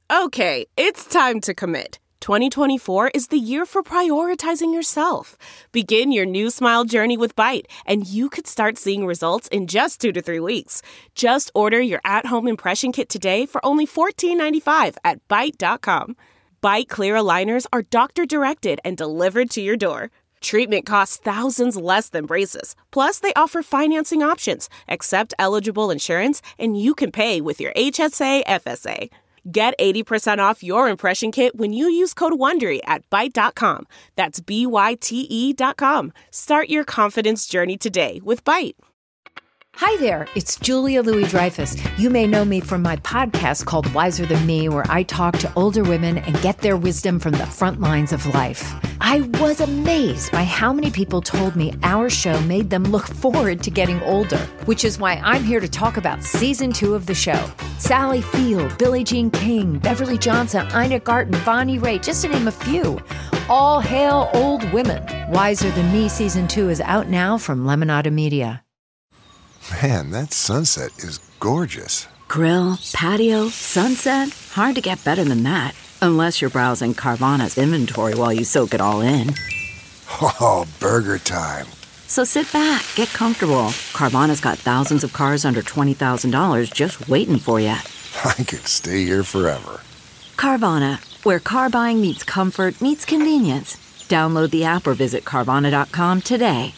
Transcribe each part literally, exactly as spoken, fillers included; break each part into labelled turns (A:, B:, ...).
A: Okay, it's time to commit. twenty twenty-four is the year for prioritizing yourself. Begin your new smile journey with Byte, and you could start seeing results in just two to three weeks. Just order your at-home impression kit today for only fourteen ninety-five at byte dot com. Byte clear aligners are doctor-directed and delivered to your door. Treatment costs thousands less than braces. Plus, they offer financing options, accept eligible insurance, and you can pay with your H S A F S A. Get eighty percent off your impression kit when you use code WONDERY at byte dot com. That's B Y T E dot com. Start your confidence journey today with Byte.
B: Hi there, it's Julia Louis-Dreyfus. You may know me from my podcast called Wiser Than Me, where I talk to older women and get their wisdom from the front lines of life. I was amazed by how many people told me our show made them look forward to getting older, which is why I'm here to talk about season two of the show. Sally Field, Billie Jean King, Beverly Johnson, Ina Garten, Bonnie Raitt, just to name a few. All hail old women. Wiser Than Me season two is out now from Lemonada Media.
C: Man, that sunset is gorgeous.
D: Grill, patio, sunset. Hard to get better than that. Unless you're browsing Carvana's inventory while you soak it all in.
C: Oh, burger time.
D: So sit back, get comfortable. Carvana's got thousands of cars under twenty thousand dollars just waiting for you.
C: I could stay here forever.
D: Carvana, where car buying meets comfort, meets convenience. Download the app or visit Carvana dot com today.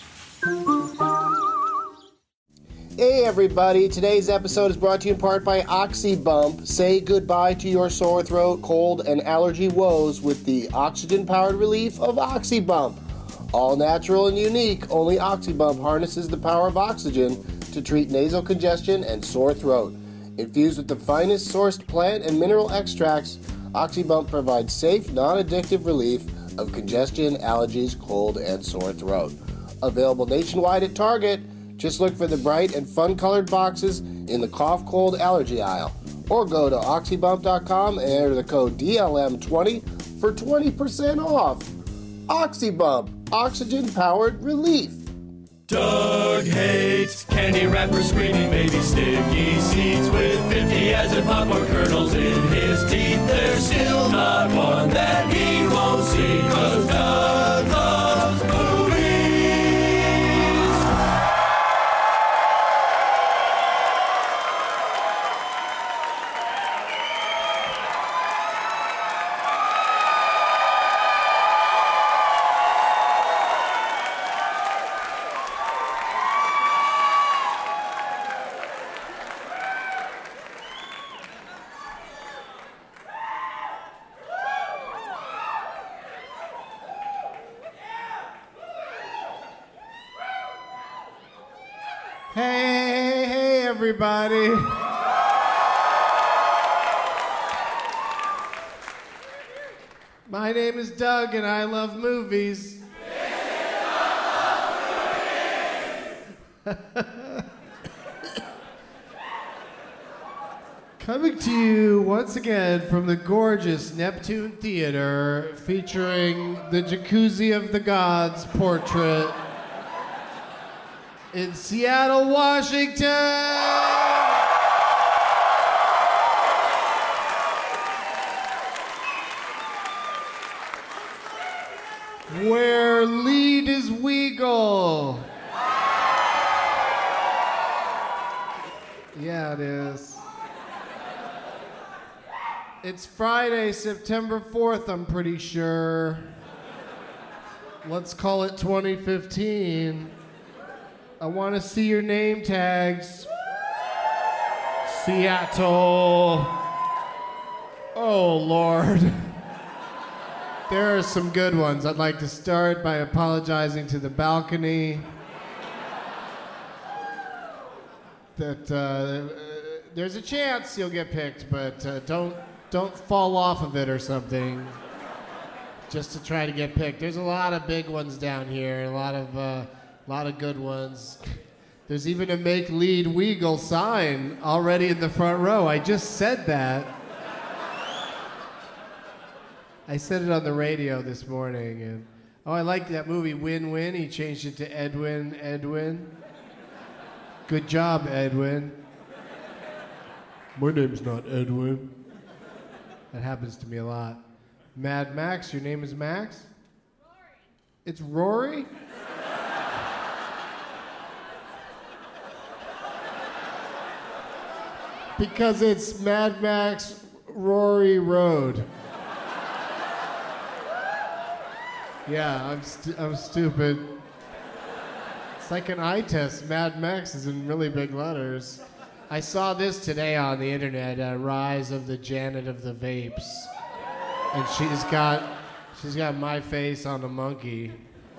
E: Hey everybody, today's episode is brought to you in part by OxyBump. Say goodbye to your sore throat, cold, and allergy woes with the oxygen-powered relief of OxyBump. All natural and unique, only OxyBump harnesses the power of oxygen to treat nasal congestion and sore throat. Infused with the finest sourced plant and mineral extracts, OxyBump provides safe, non-addictive relief of congestion, allergies, cold, and sore throat. Available nationwide at Target. Just look for the bright and fun-colored boxes in the cough, cold, allergy aisle. Or go to oxy bump dot com and enter the code D L M twenty for twenty percent off. OxyBump, oxygen-powered relief.
F: Doug hates candy wrappers, screaming baby sticky seeds with fifty as in popcorn kernels in his teeth. There's still not one that he won't see, 'cause Doug loves movies.
G: Hey, hey, everybody. My name is Doug and I love movies. Coming to you once again from the gorgeous Neptune Theater, featuring the Jacuzzi of the Gods portrait in Seattle, Washington. Where lead is Weagle. Yeah, it is. It's Friday, September fourth, I'm pretty sure. Let's call it twenty fifteen. I want to see your name tags. Seattle. Oh, Lord. There are some good ones. I'd like to start by apologizing to the balcony. That uh, there's a chance you'll get picked, but uh, don't don't fall off of it or something. Just to try to get picked. There's a lot of big ones down here. A lot of. Uh, A lot of good ones. There's even a make lead Weagle sign already in the front row. I just said that. I said it on the radio this morning. And oh, I like that movie Win Win. He changed it to Edwin Edwin. Good job, Edwin. My name's not Edwin. That happens to me a lot. Mad Max, your name is Max? Rory. It's Rory? Because it's Mad Max Rory Road. Yeah, I'm stu- I'm stupid. It's like an eye test. Mad Max is in really big letters. I saw this today on the internet, uh, Rise of the Janet of the Vapes. And she's got she's got my face on the monkey.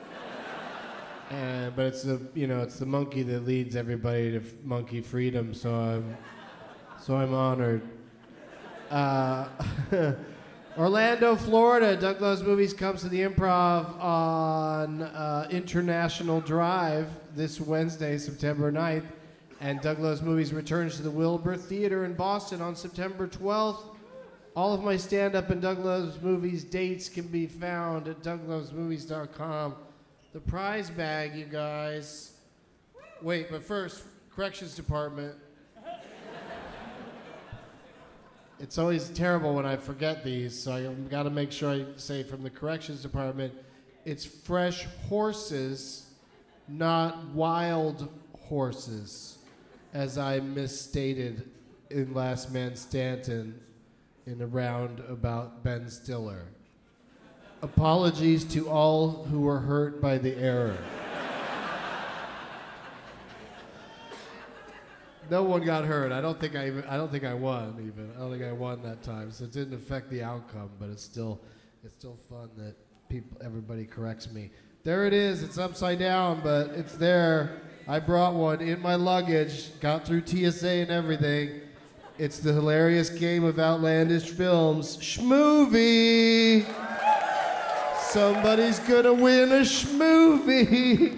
G: Uh, but it's the you know, it's the monkey that leads everybody to f- monkey freedom, so I'm so I'm honored. Uh, Orlando, Florida. Doug Loves Movies comes to the Improv on uh, International Drive this Wednesday, September ninth. And Doug Loves Movies returns to the Wilbur Theater in Boston on September twelfth. All of my stand-up and Doug Loves Movies dates can be found at doug loves movies dot com. The prize bag, you guys. Wait, but first, Corrections Department. It's always terrible when I forget these, so I've got to make sure I say from the Corrections Department, it's fresh horses, not wild horses, as I misstated in Last Man Stanton in a round about Ben Stiller. Apologies to all who were hurt by the error. No one got hurt. I don't think I even, I don't think I won even. I don't think I won that time. So it didn't affect the outcome, but it's still it's still fun that people everybody corrects me. There it is. It's upside down, but it's there. I brought one in my luggage, got through T S A and everything. It's the hilarious game of outlandish films, Schmovie. Somebody's gonna win a Schmovie.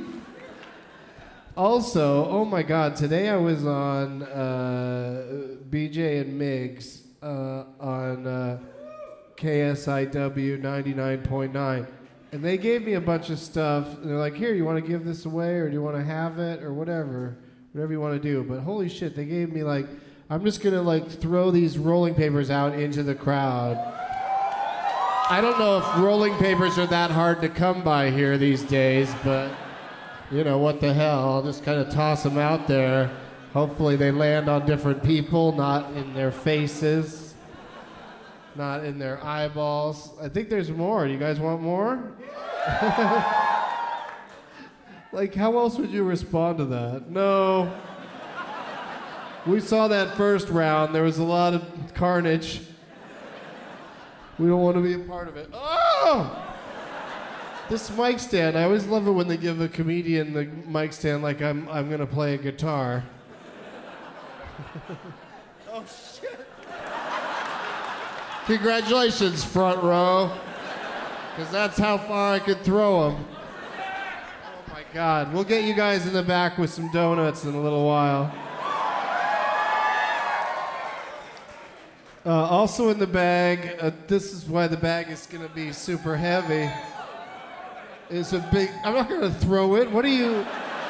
G: Also, oh my God, today I was on uh, B J and Migs uh, on uh, K S I W ninety-nine point nine. And they gave me a bunch of stuff. And they're like, here, you want to give this away or do you want to have it or whatever? Whatever you want to do. But holy shit, they gave me like, I'm just going to like throw these rolling papers out into the crowd. I don't know if rolling papers are that hard to come by here these days, but you know, what the hell? I'll just kind of toss them out there. Hopefully they land on different people, not in their faces, not in their eyeballs. I think there's more. You guys want more? Like, how else would you respond to that? No. We saw that first round. There was a lot of carnage. We don't want to be a part of it. Oh! This mic stand, I always love it when they give a comedian the mic stand like I'm I'm gonna play a guitar. Oh shit. Congratulations, front row. Because that's how far I could throw them. Oh my God. We'll get you guys in the back with some donuts in a little while. Uh, also in the bag, uh, this is why the bag is gonna be super heavy. It's a big, I'm not gonna throw it. What are you?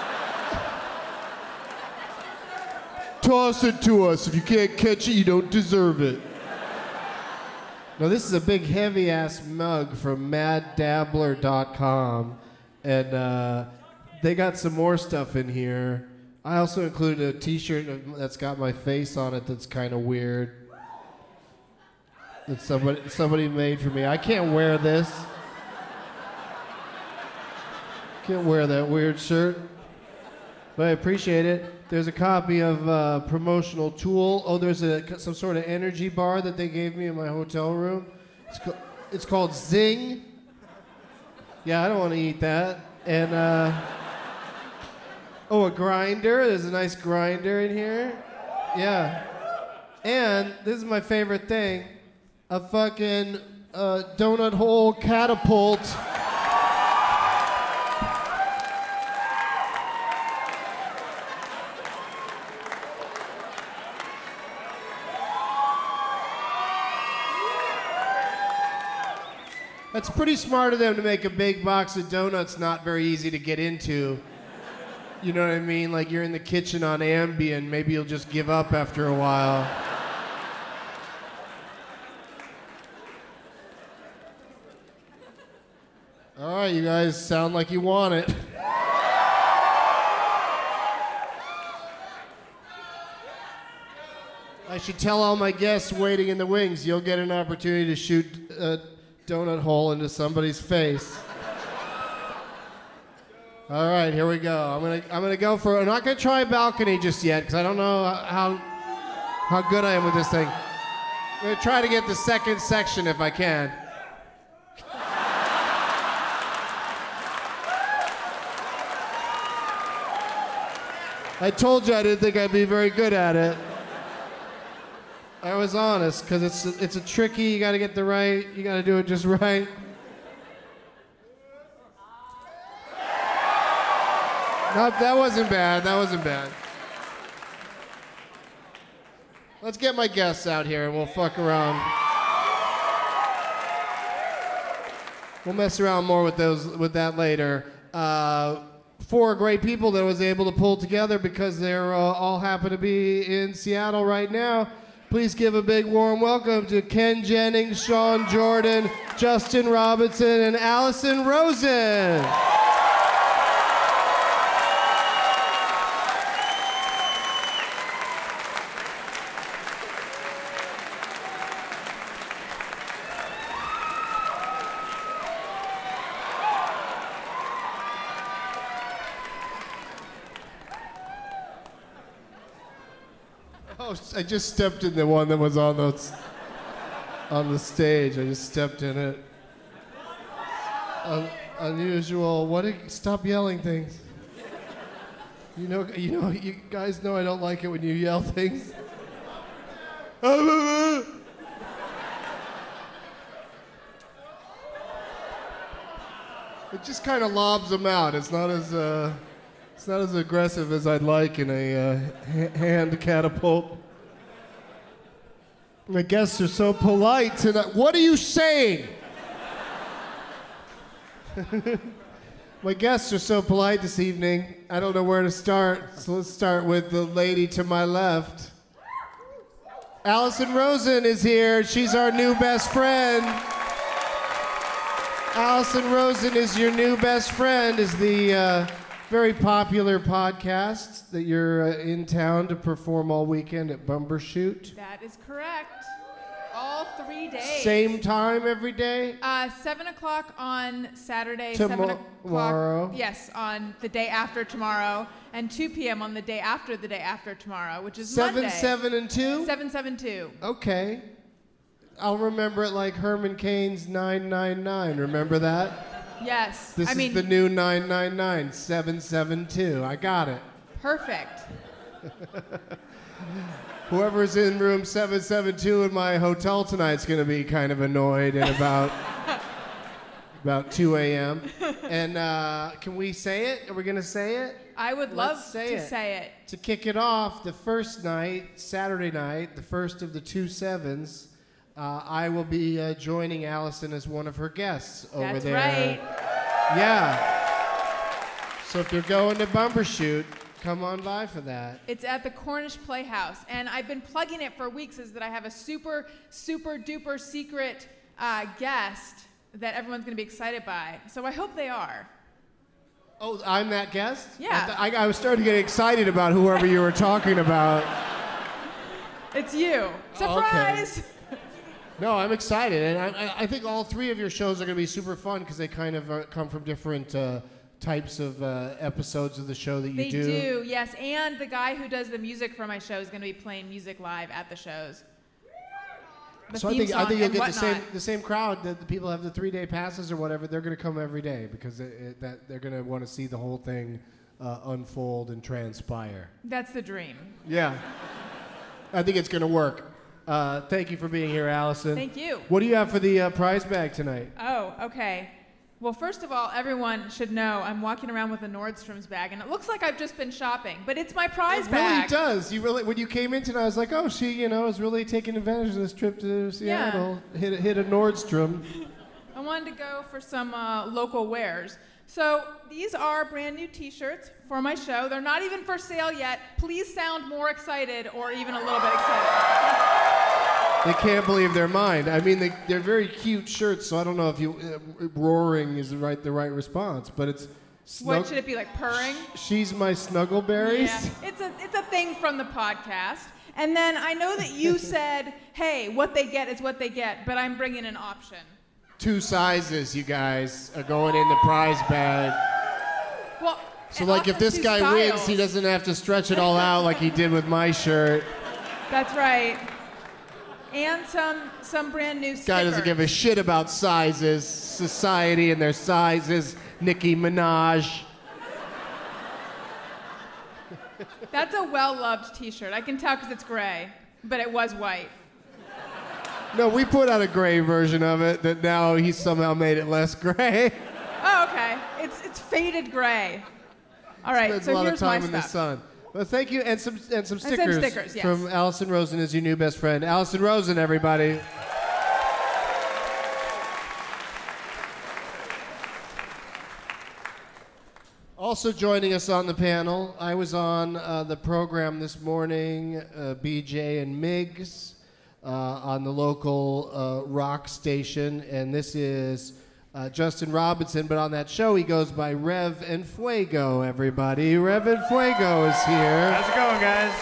G: Toss it to us. If you can't catch it, you don't deserve it. Now this is a big heavy ass mug from mad dabbler dot com. And uh, they got some more stuff in here. I also included a t-shirt that's got my face on it that's kind of weird. That somebody, somebody made for me. I can't wear this. Can't wear that weird shirt, but I appreciate it. There's a copy of uh, Promotional Tool. Oh, there's a some sort of energy bar that they gave me in my hotel room. It's, co- it's called Zing. Yeah, I don't want to eat that. And uh, oh, a grinder. There's a nice grinder in here. Yeah. And this is my favorite thing: a fucking uh, donut hole catapult. That's pretty smart of them to make a big box of donuts not very easy to get into. You know what I mean? Like you're in the kitchen on Ambien, maybe you'll just give up after a while. All right, you guys sound like you want it. I should tell all my guests waiting in the wings, you'll get an opportunity to shoot a donut hole into somebody's face. All right, here we go. I'm gonna I'm gonna go for. I'm not gonna try balcony just yet because I don't know how how good I am with this thing. I'm gonna try to get the second section if I can. I told you I didn't think I'd be very good at it. I was honest, because it's a, it's a tricky, you gotta get the right, you gotta do it just right. No, that wasn't bad, that wasn't bad. Let's get my guests out here and we'll fuck around. We'll mess around more with those, with that later. Uh, four great people that I was able to pull together because they're uh, all happen to be in Seattle right now. Please give a big warm welcome to Ken Jennings, Sean Jordan, Justin Robinson, and Allison Rosen. Oh, I just stepped in the one that was on the, on the stage. I just stepped in it. Un- unusual. What? Did, stop yelling things. You know, you know, you guys know I don't like it when you yell things. It just kind of lobs them out. It's not as uh, it's not as aggressive as I'd like in a uh, ha- hand catapult. My guests are so polite tonight. What are you saying? My guests are so polite this evening. I don't know where to start, so let's start with the lady to my left. Allison Rosen is here. She's our new best friend. Allison Rosen is your new best friend, is the uh, very popular podcast that you're uh, in town to perform all weekend at Bumbershoot.
H: That is correct. All three days.
G: Same time every day?
H: Uh, seven o'clock on Saturday.
G: Tomo-
H: seven o'clock.
G: tomorrow.
H: Yes, on the day after tomorrow, and two p.m. on the day after the day after tomorrow, which is
G: Seven,
H: Monday.
G: seven, and two?
H: Seven, seven, two.
G: Okay. I'll remember it like Herman Cain's nine nine nine. Remember that?
H: Yes.
G: This
H: I
G: is
H: mean,
G: the new nine nine nine, seven seven two. I got it.
H: perfect.
G: Whoever's in room seven seven two in my hotel tonight's going to be kind of annoyed at about about two a.m. And uh, can we say it? Are we going to say it?
H: I would
G: Let's
H: love
G: say
H: to
G: it.
H: say it.
G: To kick it off, the first night, Saturday night, the first of the two sevens, uh, I will be uh, joining Allison as one of her guests over
H: That's
G: there.
H: right.
G: Yeah. So if you're going to Bumbershoot, come on by for that.
H: It's at the Cornish Playhouse, and I've been plugging it for weeks, is that I have a super, super duper secret uh, guest that everyone's going to be excited by. So I hope they are.
G: Oh, I'm that guest?
H: Yeah.
G: I, th- I, I was starting to get excited about whoever you were talking about.
H: It's you. Surprise!
G: Okay. No, I'm excited, and I, I think all three of your shows are going to be super fun because they kind of uh, come from different uh, types of uh, episodes of the show that you
H: They
G: do.
H: do, yes. And the guy who does the music for my show is going to be playing music live at the shows. The
G: So I
H: theme
G: think I
H: song
G: think you'll
H: and
G: get the same
H: whatnot.
G: the same crowd that the people have the three day passes or whatever. They're going to come every day because it, it, that they're going to want to see the whole thing uh, unfold and transpire.
H: That's the dream.
G: Yeah, I think it's going to work. Uh, thank you for being here, Allison.
H: Thank you.
G: What do you have for the uh, prize bag tonight?
H: Oh, okay. Well, first of all, everyone should know I'm walking around with a Nordstrom's bag, and it looks like I've just been shopping, but it's my prize
G: It
H: bag.
G: really does. You really, when you came in tonight, I was like, oh, she, you know, is really taking advantage of this trip to Seattle. Hit, hit a Nordstrom.
H: I wanted to go for some uh, local wares. So these are brand new T-shirts for my show. They're not even for sale yet. Please sound more excited or even a little bit excited.
G: They can't believe they're mine. I mean, they, they're very cute shirts, so I don't know if you uh, roaring is the right the right response, but it's. Snug-
H: What should it be, like purring?
G: She's my Snuggleberries.
H: Yeah, it's a it's a thing from the podcast. And then I know that you said, "Hey, what they get is what they get," but I'm bringing an option.
G: Two sizes, you guys, are going in the prize bag.
H: Well,
G: So, like, if this guy
H: styles.
G: wins, he doesn't have to stretch it all out like he did with my shirt.
H: That's right. And some some brand new stickers.
G: Guy doesn't give a shit about sizes, society and their sizes. Nicki Minaj.
H: That's a well-loved T-shirt. I can tell because it's gray, but it was white.
G: No, we put out a gray version of it that now he somehow made it less gray.
H: Oh, okay. It's it's faded gray. All right.
G: Spends
H: So
G: a lot
H: here's
G: of time
H: my
G: in the
H: stuff.
G: sun. Well, thank you, and some and some
H: And some
G: stickers,
H: stickers, yes.
G: from Allison Rosen is your new best friend. Allison Rosen, everybody. Also joining us on the panel, I was on uh, the program this morning, uh, B J and Miggs, uh, on the local uh, rock station, and this is uh, Justin Robinson, but on that show he goes by Rev and Fuego, everybody. Rev and Fuego is here.
I: How's it going, guys?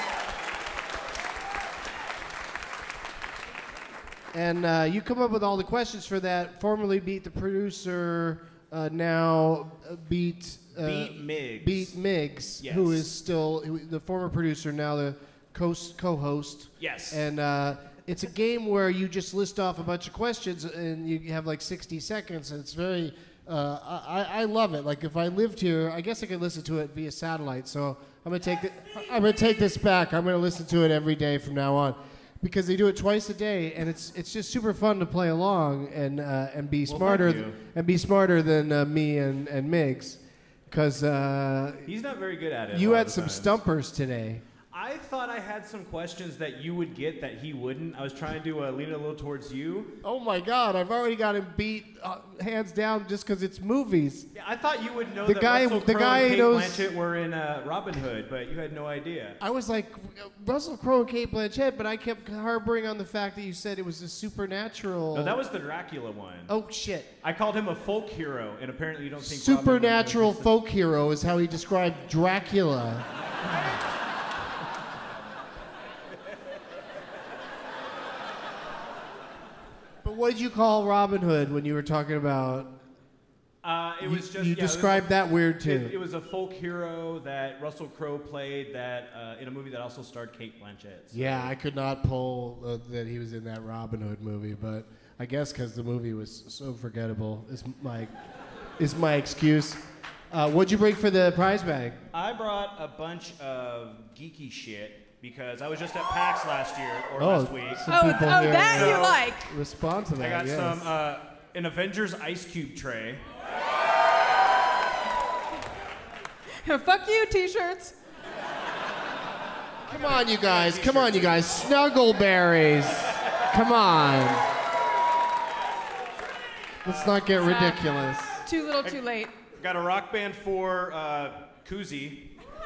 G: And uh, you come up with all the questions for that. Formerly Beat the Producer, uh, now uh, Beat... Uh,
I: Beat Miggs.
G: Beat Miggs,
I: Yes.
G: who is still who, the former producer, now the co- co-host.
I: Yes.
G: And uh, it's a game where you just list off a bunch of questions and you have like sixty seconds, and it's very. Uh, I, I love it. Like if I lived here, I guess I could listen to it via satellite. So I'm gonna take the, I'm gonna take this back. I'm gonna listen to it every day from now on, because they do it twice a day, and it's it's just super fun to play along and uh, and be
I: Well,
G: smarter
I: thank you.
G: and be smarter than uh, me and and Miggs. Because uh,
I: He's not very good at it. a
G: you
I: lot
G: had
I: of
G: some
I: the times.
G: stumpers today.
I: I thought I had some questions that you would get that he wouldn't. I was trying to uh, lean it a little towards you.
G: Oh my God! I've already got him beat uh, hands down just because it's movies.
I: Yeah, I thought you would know
G: The
I: that
G: guy-
I: Russell
G: the
I: Crowe
G: guy
I: and Kate
G: knows-
I: Blanchett were in uh, Robin Hood, but you had no idea.
G: I was like Russell Crowe and Kate Blanchett, but I kept harboring on the fact that you said it was a supernatural.
I: No, that was the Dracula one.
G: Oh shit!
I: I called him a folk hero, and apparently you don't think
G: Supernatural
I: Robin Hood
G: folk hero is how he described Dracula. But what did you call Robin Hood when you were talking about?
I: Uh, it
G: You-
I: was just
G: you
I: yeah, it was
G: described
I: a-
G: that weird, too.
I: It, it was a folk hero that Russell Crowe played that uh, in a movie that also starred Kate Blanchett. So.
G: Yeah, I could not pull uh, that he was in that Robin Hood movie, but I guess because the movie was so forgettable is my is my excuse. Uh, what'd you bring for the prize bag?
I: I brought a bunch of geeky shit because I was just at PAX last year or
G: Oh,
I: last week.
G: some
H: Oh,
G: people
H: oh,
G: here
H: that you
I: So-
H: like.
G: respond to that.
I: I got
G: yes.
I: some uh, an Avengers Ice Cube tray.
H: Fuck you, T-shirts.
G: Come on, you guys. Come on, you guys. Snuggleberries. Come on. Let's not get ridiculous.
H: Too little, too late.
I: Got a Rock Band four uh, koozie.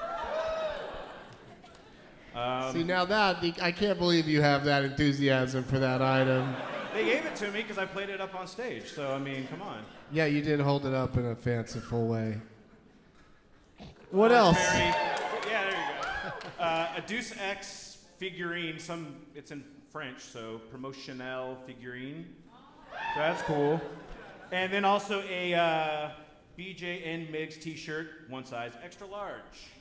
I: Um,
G: See, now that, I can't believe you have that enthusiasm for that item.
I: They gave it to me because I played it up on stage. So I mean, come on.
G: Yeah, you did hold it up in a fanciful way. What
I: Uh,
G: else?
I: Very- yeah, there you go. Uh, a Deus Ex figurine. Some it's in French, so promotionnel figurine. So that's cool. And then also a uh, B J and Miggs T-shirt, one size extra large.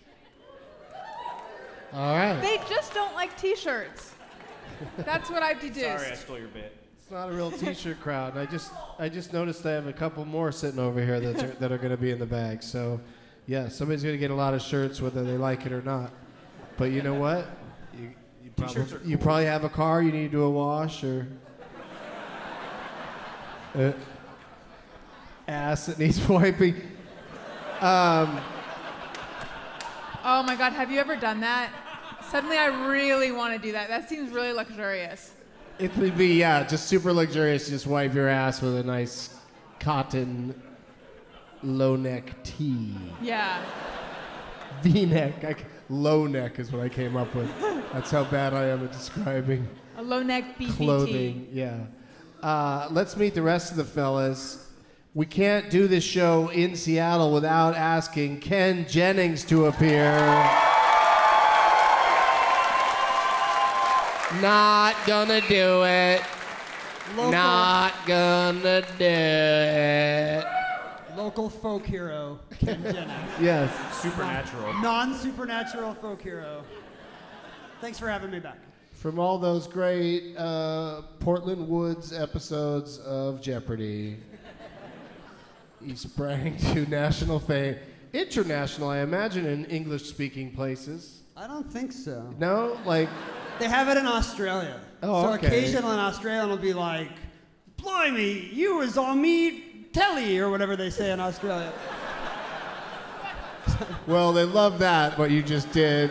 G: All right.
H: They just don't like T-shirts. That's what I've deduced.
I: Sorry, I stole your bit.
G: It's not a real T-shirt crowd. I just, I just noticed I have a couple more sitting over here that are, that are going to be in the bag. So, yeah, somebody's going to get a lot of shirts whether they like it or not. But you know what? You, you, probably,
I: T-shirts are
G: you
I: cool.
G: probably have a car you need to do a wash or uh, ass that needs wiping. Um,
H: Oh my God, have you ever done that? Suddenly I really want to do that. That seems really luxurious.
G: it would be yeah, just super luxurious. Just wipe your ass with a nice cotton low neck tee.
H: Yeah.
G: V-neck. I c- low neck is what I came up with. That's how bad I am at describing
H: A low neck B P T.
G: clothing. Yeah. Uh, let's meet the rest of the fellas. We can't do this show in Seattle without asking Ken Jennings to appear. Not gonna do it.
J: Local,
G: Not gonna do it.
J: local folk hero, Ken Jennings.
G: Yes.
I: Supernatural.
J: Non-supernatural folk hero. Thanks for having me back.
G: From all those great uh, Portland Woods episodes of Jeopardy, he sprang to national fame. International, I imagine, in English-speaking places.
J: I don't think so.
G: No? Like...
J: They have it in Australia.
G: Oh,
J: so
G: okay.
J: occasionally an Australian will be like, blimey, you was on me telly, or whatever they say in Australia.
G: Well, they love that, what you just did.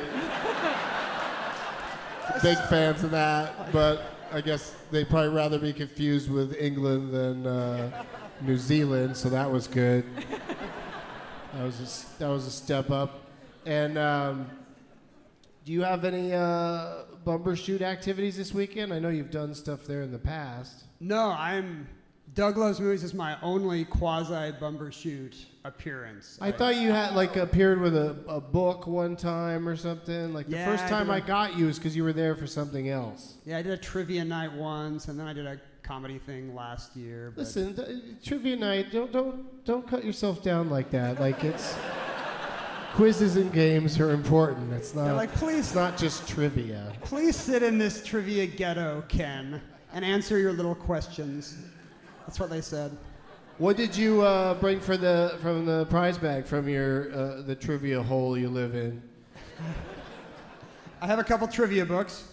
G: Big fans of that, but I guess they'd probably rather be confused with England than uh, New Zealand, so that was good. That was a, that was a step up. And um, do you have any uh, Bumbershoot activities this weekend? I know you've done stuff there in the past.
J: No, I'm... Doug Loves Movies is my only quasi-Bumbershoot appearance.
G: I, I thought you had like appeared with a, a book one time or something. Like the
J: Yeah,
G: first
J: I
G: time
J: did.
G: I got you was because you were there for something else.
J: Yeah, I did a trivia night once, and then I did a comedy thing last year. But
G: Listen, th- trivia night. Don't don't don't cut yourself down like that. Like it's quizzes and games are important. It's not
J: They're like, please,
G: It's not just trivia.
J: please sit in this trivia ghetto, Ken, and answer your little questions. That's what they said.
G: What did you uh, bring for the from the prize bag from your uh, the trivia hole you live in?
J: I have a couple trivia books.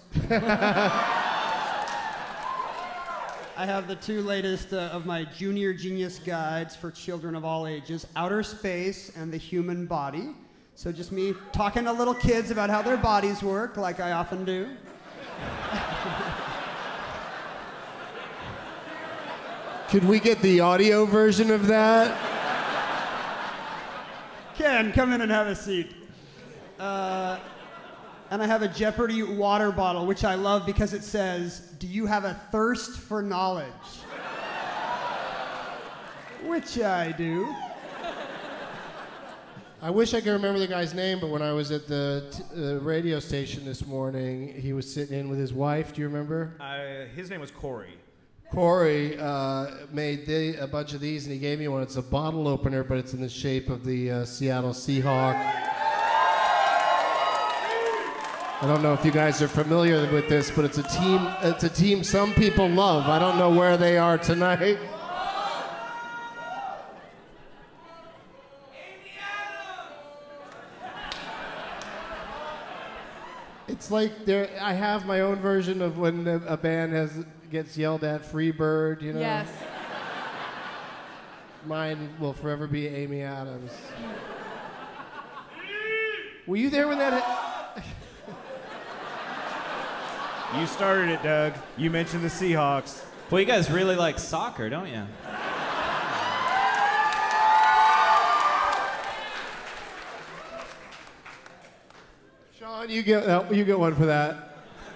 J: I have the two latest uh, of my junior genius guides for children of all ages, Outer Space and The Human Body. So just me talking to little kids about how their bodies work, like I often do.
G: Could we get the audio version of that?
J: Ken, come in and have a seat. Uh, and I have a Jeopardy water bottle, which I love because it says, "Do you have a thirst for knowledge?" Which I do.
G: I wish I could remember the guy's name, but when I was at the t- uh, radio station this morning, he was sitting in with his wife. Do you remember?
I: Uh, his name was Corey.
G: Corey uh, made the, a bunch of these, and he gave me one. It's a bottle opener, but it's in the shape of the uh, Seattle Seahawk. I don't know if you guys are familiar with this, but it's a team. It's a team some people love. I don't know where they are tonight. It's like there. I have my own version of when a, a band has gets yelled at, "Free Bird," you know.
H: Yes.
G: Mine will forever be Amy Adams. Were you there when that? Ha-
I: You started it, Doug. You mentioned the Seahawks.
K: Well, you guys really like soccer, don't you?
G: Sean, you get uh, you get one for that.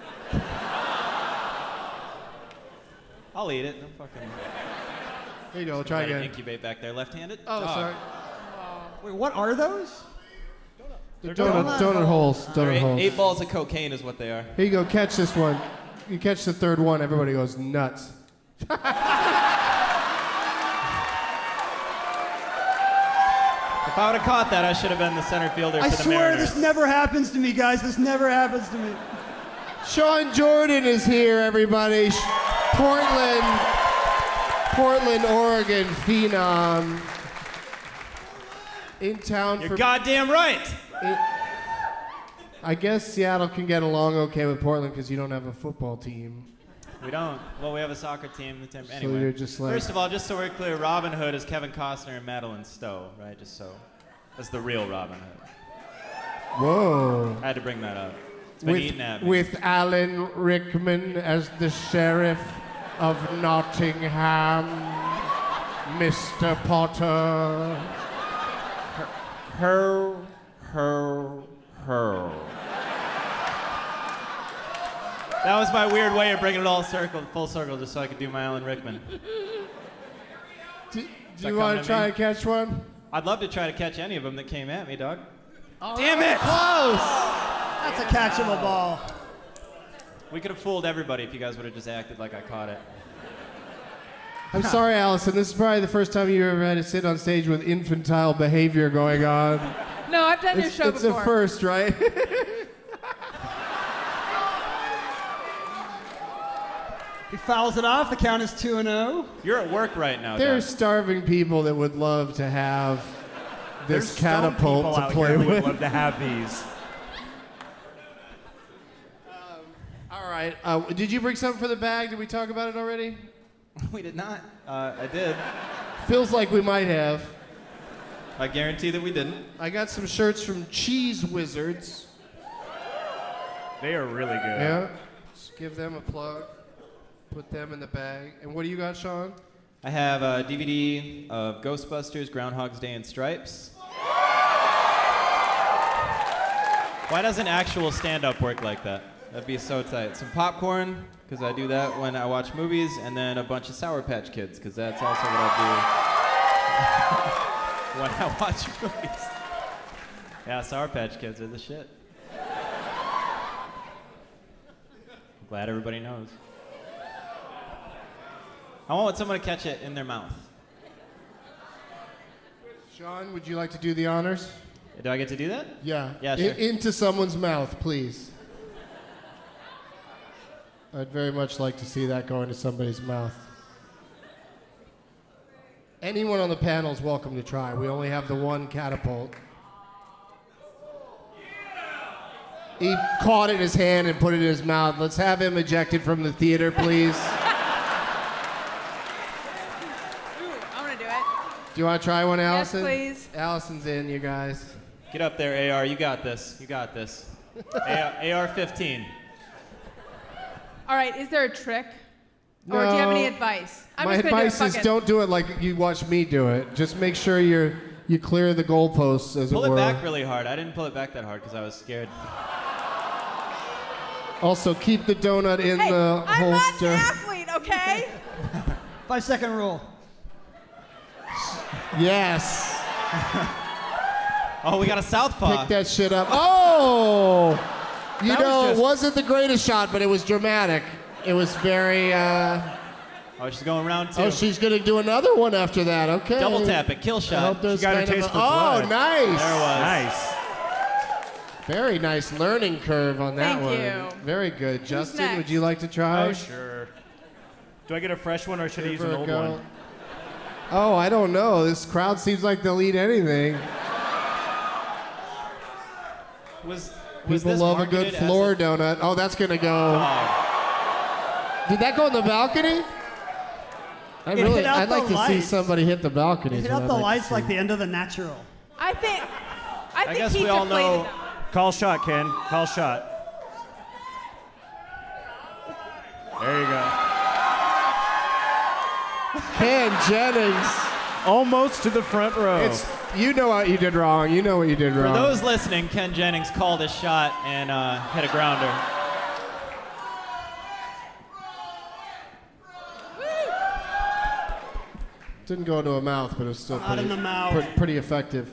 K: I'll eat it. No fucking.
G: Here you go. Try
K: Let it
G: again.
K: incubate back there, left-handed.
G: Oh,
K: Dog.
G: sorry.
J: Wait, what are those?
G: The
K: They're
G: donut,
K: donut
G: donut holes.
K: They're
G: Donut
K: eight,
G: holes.
K: eight balls of cocaine is what they are.
G: Here you go. Catch this one. You catch the third one. Everybody goes nuts.
K: If I would have caught that, I should have been the center fielder
J: I
K: for the
J: swear
K: Mariners.
J: this never happens to me, guys. This never happens to me.
G: Sean Jordan is here, everybody. Sh- Portland, Portland, Oregon phenom. In town
K: You're
G: for.
K: goddamn right.
G: in- I guess Seattle can get along okay with Portland because you don't have a football team.
K: We don't. Well, we have a soccer team. The team-
G: So
K: Anyway.
G: you're just like-
K: First of all, just so we're clear, Robin Hood is Kevin Costner and Madeline Stowe, right? Just so. That's the real Robin Hood.
G: Whoa.
K: I had to bring that up. It's been eating at
G: With,
K: me.
G: with Alan Rickman as the sheriff of Nottingham, Mister Potter.
K: Her, her, her. That was my weird way of bringing it all circle, full circle, just so I could do my Alan Rickman.
G: Do, do
K: that
G: you want
K: coming
G: to
K: to
G: try
K: me?
G: to catch one?
K: I'd love to try to catch any of them that came at me, dog.
G: All
K: Damn
G: right,
K: it!
G: Close!
J: That's a catchable ball.
K: We could have fooled everybody if you guys would have just acted like I caught it.
G: I'm sorry, Allison. This is probably the first time you ever had to sit on stage with infantile behavior going on.
H: No, I've done your
G: It's,
H: show
G: it's
H: before.
G: a first, right?
J: He fouls it off. The count is two and zero.
K: You're at work right now,
G: There's
K: Doug.
G: starving people that would love to have this
I: There's stone
G: catapult
I: people
G: to
I: out
G: play
I: here who
G: with.
I: would love to have these.
G: All right. Uh, did you bring something for the bag? Did we talk about it already?
K: We did not. Uh, I did.
G: Feels like we might have.
K: I guarantee that we didn't.
G: I got some shirts from Cheese Wizards.
I: They are really good.
G: Yeah. Just give them a plug. Put them in the bag. And what do you got, Sean?
K: I have a D V D of Ghostbusters, Groundhog's Day, and Stripes. Why doesn't actual stand-up work like that? That'd be so tight. Some popcorn, because I do that when I watch movies, and then a bunch of Sour Patch Kids, because that's also what I do when I watch movies. Yeah, Sour Patch Kids are the shit. I'm glad everybody knows. I want someone to catch it in their mouth.
G: Sean, would you like to do the honors?
K: Do I get to do that?
G: Yeah.
K: Yeah, sure.
G: I- into someone's mouth, please. I'd very much like to see that go into somebody's mouth. Anyone on the panel is welcome to try. We only have the one catapult. He caught it in his hand and put it in his mouth. Let's have him ejected from the theater, please.
H: I want to do it.
G: Do you want to try one, Allison?
H: please.
G: Allison's in, you guys.
K: Get up there, A R. You got this. You got this. A R fifteen.
H: All right, is there a trick? Or do you have any
G: No.
H: advice? I'm
G: My
H: just gonna
G: advice
H: do it.
G: is
H: Fuck it.
G: don't do it like you watch me do it. Just make sure you're you clear the goalposts, as
K: Pull
G: it
K: it
G: were.
K: back really hard. I didn't pull it back that hard because I was scared.
G: Also, keep the donut in
H: Hey,
G: the
H: I'm not
G: holster.
H: an athlete, okay?
J: Five second rule.
G: Yes.
K: Oh, we got a southpaw.
G: Pick that shit up. Oh! You
K: That was
G: know,
K: just-
G: it wasn't the greatest shot, but it was dramatic. It was very. Uh...
K: Oh, she's going round two.
G: Oh, she's gonna do another one after that. Okay.
K: Double tap it. Kill
G: I
K: shot.
G: hope there's
I: She got her
G: kind of
I: taste
G: a-
I: for
G: Oh,
I: blood.
G: nice.
K: There it was.
I: Nice.
G: Very nice learning curve on that
H: Thank
G: one.
H: you.
G: Very good. Justin,
H: next?
G: would you like to try?
I: Oh, sure. Do I get a fresh one or should I use
G: Give
I: an
G: her a
I: old
G: go.
I: one?
G: Oh, I don't know. This crowd seems like they'll eat anything.
K: Was, was
G: People
K: this
G: love a good
K: marketed as
G: floor
K: a-
G: donut. Oh, that's gonna go.
K: Oh,
G: Did that go in the balcony? I
J: It
G: really,
J: hit out
G: I'd like
J: the
G: to see
J: lights.
G: somebody hit the balcony.
J: Hit
G: is
J: out
G: what
J: the
G: I'd like to
J: lights
G: see.
J: like the end of The Natural.
H: I think. I think
K: guess
H: he
K: we all
H: deflated
K: know-
H: them.
I: Call shot, Ken. Call shot. There you go.
G: Ken Jennings.
I: Almost to the front row.
G: It's you know what you did wrong. You know what you did
K: For
G: wrong.
K: those listening, Ken Jennings called a shot and uh, hit a grounder.
G: Didn't go into a mouth, but it was still
J: Not
G: pretty,
J: in the mouth.
G: pre- pretty effective.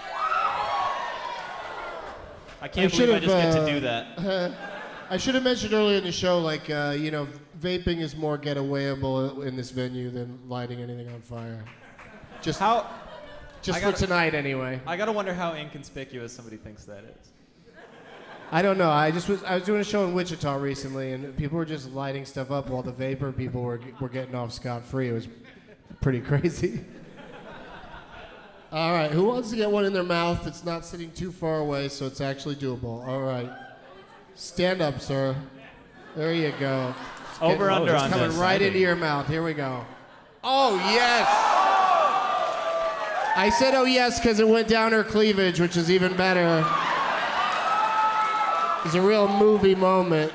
K: I can't
G: I
K: believe I
G: should've,
K: just get
G: uh,
K: to do that.
G: I should have mentioned earlier in the show, like, uh, you know, vaping is more getawayable in this venue than lighting anything on fire. Just
K: How?
G: just
K: I
G: for
K: gotta-
G: tonight, anyway.
K: I gotta wonder how inconspicuous somebody thinks that is.
G: I don't know. I just was I was doing a show in Wichita recently, and people were just lighting stuff up while the vapor people were were getting off scot free. It was pretty crazy. All right, who wants to get one in their mouth that's not sitting too far away, so it's actually doable? All right, stand up, sir. There you go. It's
K: Over
G: getting-
K: under
G: it's
K: on
G: coming
K: this.
G: right into your mouth. Here we go. Oh yes. I said oh yes because it went down her cleavage, which is even better. It's a real movie moment.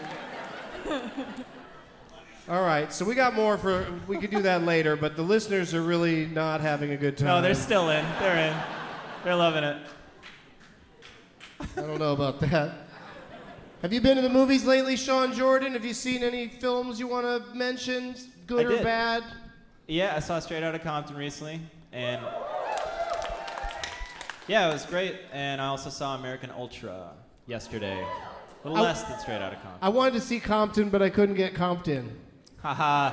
G: All right, so we got more for. We could do that later, but the listeners are really not having a good time.
K: No, they're still in. They're in. They're loving it.
G: I don't know about that.
E: Have you been to the movies lately, Sean Jordan? Have you seen any films you want to mention, good
K: I
E: or
K: did.
E: bad?
K: Yeah, I saw Straight Outta Compton recently, and yeah, it was great. And I also saw American Ultra yesterday. A little
E: I-
K: less than Straight Outta Compton.
E: I wanted to see Compton, but I couldn't get Compton.
K: Haha.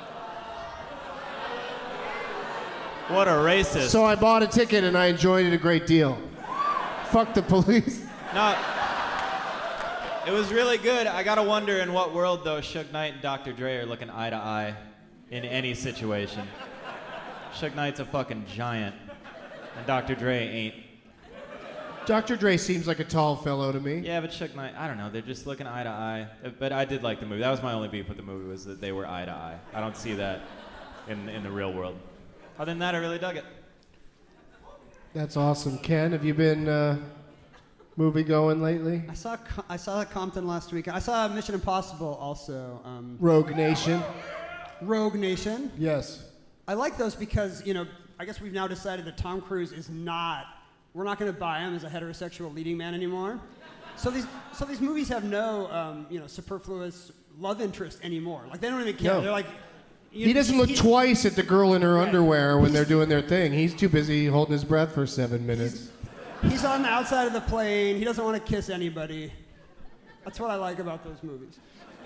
K: What a racist.
E: So I bought a ticket and I enjoyed it a great deal. Fuck the police.
K: No. It was really good. I gotta wonder in what world, though, Suge Knight and Doctor Dre are looking eye to eye in any situation. Suge Knight's a fucking giant, and Doctor Dre ain't.
E: Doctor Dre seems like a tall fellow to me.
K: Yeah, but Suge Knight, I don't know. They're just looking eye to eye. But I did like the movie. That was my only beef with the movie, was that they were eye to eye. I don't see that in in the real world. Other than that, I really dug it.
E: That's awesome. Ken, have you been uh, movie going lately?
J: I saw Co- I saw Compton last week. I saw Mission Impossible also. Um,
E: Rogue Nation.
J: Rogue Nation.
E: Yes.
J: I like those because, you know, I guess we've now decided that Tom Cruise is not, we're not going to buy him as a heterosexual leading man anymore. So these so these movies have no, um, you know, superfluous love interest anymore. Like, they don't even care.
E: No.
J: They're like, you
E: He
J: know,
E: doesn't look
J: he-
E: twice at the girl in her
J: Right.
E: underwear when
J: He's-
E: they're doing their thing. He's too busy holding his breath for seven minutes.
J: He's on the outside of the plane. He doesn't want to kiss anybody. That's what I like about those movies.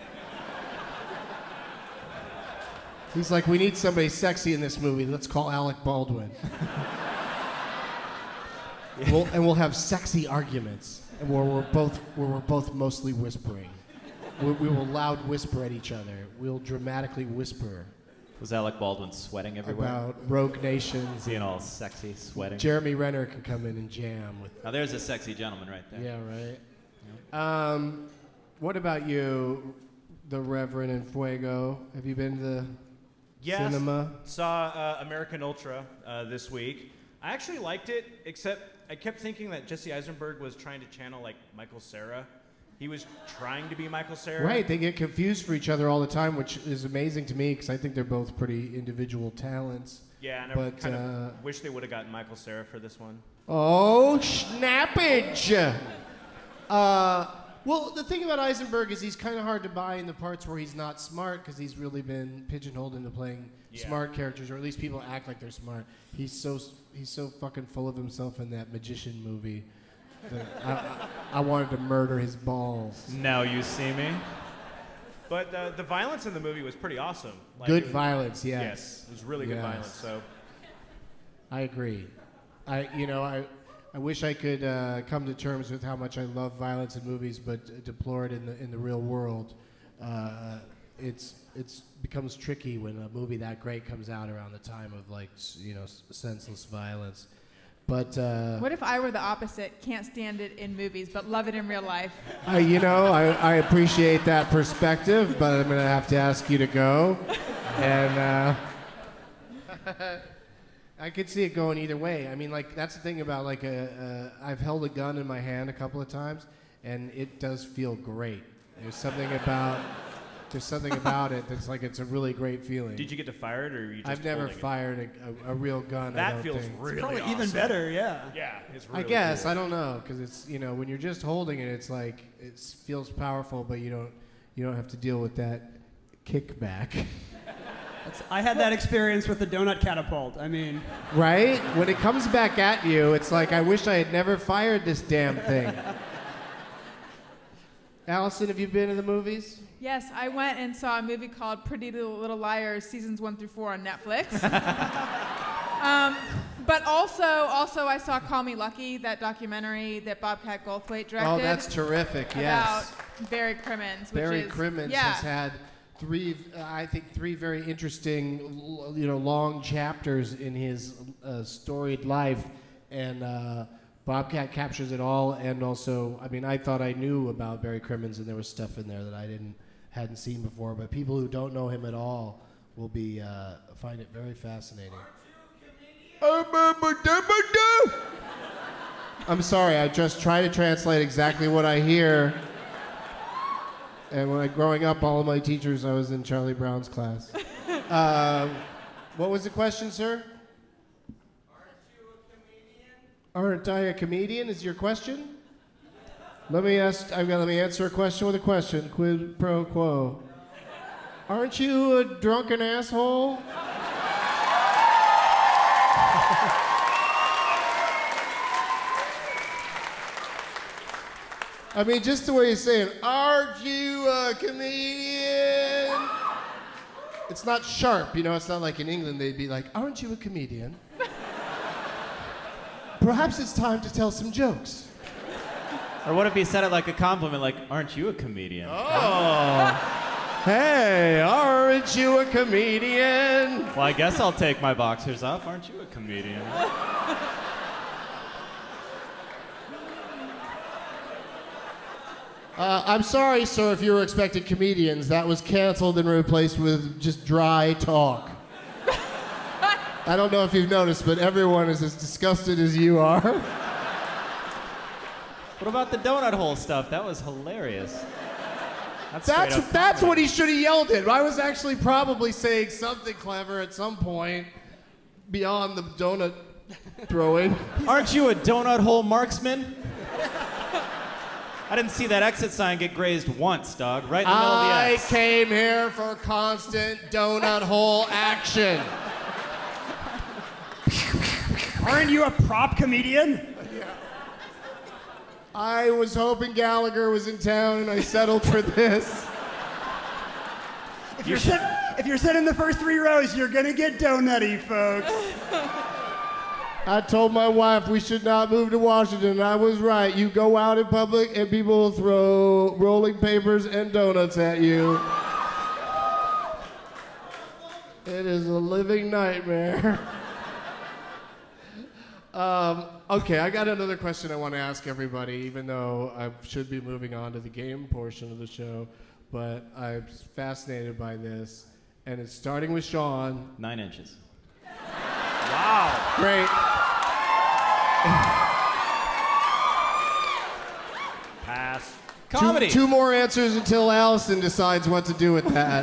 E: He's like, we need somebody sexy in this movie. Let's call Alec Baldwin. we'll, and we'll have sexy arguments, and where we're both where we're both mostly whispering. We, we will loud whisper at each other. We'll dramatically whisper
K: Was Alec Baldwin sweating everywhere?
E: about Rogue Nations.
K: Being all sexy, sweating.
E: Jeremy Renner can come in and jam with.
K: Now there's a sexy gentleman right there.
E: Yeah, right. Um, what about you, the Reverend and Fuego? Have you been to the
I: Yes,
E: cinema?
I: saw uh, American Ultra uh, this week. I actually liked it, except I kept thinking that Jesse Eisenberg was trying to channel like Michael Cera. He was trying to be Michael Cera.
E: Right, they get confused for each other all the time, which is amazing to me because I think they're both pretty individual talents.
I: Yeah, and I
E: but,
I: kind
E: uh,
I: of wish they would have gotten Michael Cera for this one.
E: Oh, snappage! Uh, well, the thing about Eisenberg is he's kind of hard to buy in the parts where he's not smart because he's really been pigeonholed into playing
I: Yeah.
E: smart characters, or at least people act like they're smart. He's so he's so fucking full of himself in that Magician movie that I, I, I wanted to murder his balls.
K: Now you see me.
I: But uh, the violence in the movie was pretty awesome. Like,
E: Good
I: it was-
E: violence, yes.
I: Yes, it was really good
E: Yes.
I: violence. So
E: I agree. I, you know, I, I wish I could uh, come to terms with how much I love violence in movies, but deplore it in the in the real world. Uh, it's it's becomes tricky when a movie that great comes out around the time of like s- you know s- senseless violence. But uh,
H: What if I were the opposite? Can't stand it in movies, but love it in real life.
E: I, you know, I, I appreciate that perspective, but I'm gonna have to ask you to go, and. Uh, I could see it going either way. I mean, like, that's the thing about, like, a, a, I've held a gun in my hand a couple of times, and it does feel great. There's something about, there's something about it that's like, it's a really great feeling.
I: did you get to fire it, or were you just
E: I've never
I: holding it?
E: fired a, a, a real gun. I
I: That
E: don't
I: feels
E: think.
I: really
J: Probably
I: awesome.
J: even better, yeah.
I: Yeah, it's really
E: I guess
I: cool.
E: I don't know because it's you know when you're just holding it, it's like it feels powerful, but you don't you don't have to deal with that kickback.
J: That's, I had that experience with the donut catapult. I mean,
E: Right? When it comes back at you, it's like, I wish I had never fired this damn thing. Allison, have you been to the movies?
H: Yes, I went and saw a movie called Pretty Little, Little Liars, seasons one through four on Netflix. um, but also, also I saw Call Me Lucky, that documentary that Bobcat Goldthwait directed.
E: Oh, that's terrific, yes.
H: About Barry Crimmins, which
E: Barry
H: is,
E: Crimmins
H: yeah.
E: has had three, uh, I think, three very interesting, l- you know, long chapters in his uh, storied life, and uh, Bobcat captures it all. And also, I mean, I thought I knew about Barry Crimmins, and there was stuff in there that I didn't hadn't seen before. But people who don't know him at all will be uh, find it very fascinating. I'm sorry, I just try to translate exactly what I hear. And when I growing up, all of my teachers, I was in Charlie Brown's class. uh, what was the question, sir? Aren't I a comedian? Is your question?
G: Let me ask. I've got. Let me answer a question with a question. Quid pro quo. Aren't you a drunken asshole? I mean, just the way you're saying, aren't you a comedian? It's not sharp, you know, it's not like in England they'd be like, aren't you a comedian? Perhaps it's time to tell some jokes.
K: Or what if he said it like a compliment, like, aren't you a comedian?
G: Oh. Hey, aren't you a comedian?
K: Well, I guess I'll take my boxers off. Aren't you a comedian?
G: Uh, I'm sorry, sir, if you were expecting comedians. That was canceled and replaced with just dry talk. I don't know if you've noticed, but everyone is as disgusted as you are.
K: What about the donut hole stuff? That was hilarious. That's
G: That's,
K: straight up
G: that's
K: comedy.
G: what he should have yelled at. I was actually probably saying something clever at some point beyond the donut throwing.
K: Aren't you a donut hole marksman? I didn't see that exit sign get grazed once, dog. Right in the middle of the
G: I
K: X.
G: came here for constant donut hole action.
J: Aren't you a prop comedian?
G: I was hoping Gallagher was in town and I settled for this.
J: If you're, sit, if you're sitting in the first three rows, you're gonna get donutty, folks.
G: I told my wife we should not move to Washington, and I was right. You go out in public and people will throw rolling papers and donuts at you. It is a living nightmare. um, okay, I got another question I want to ask everybody, even though I should be moving on to the game portion of the show, but I'm fascinated by this, and it's starting with Sean.
K: Nine inches.
G: Wow. Great.
I: Pass.
K: Comedy.
G: Two, two more answers until Allison decides what to do with that.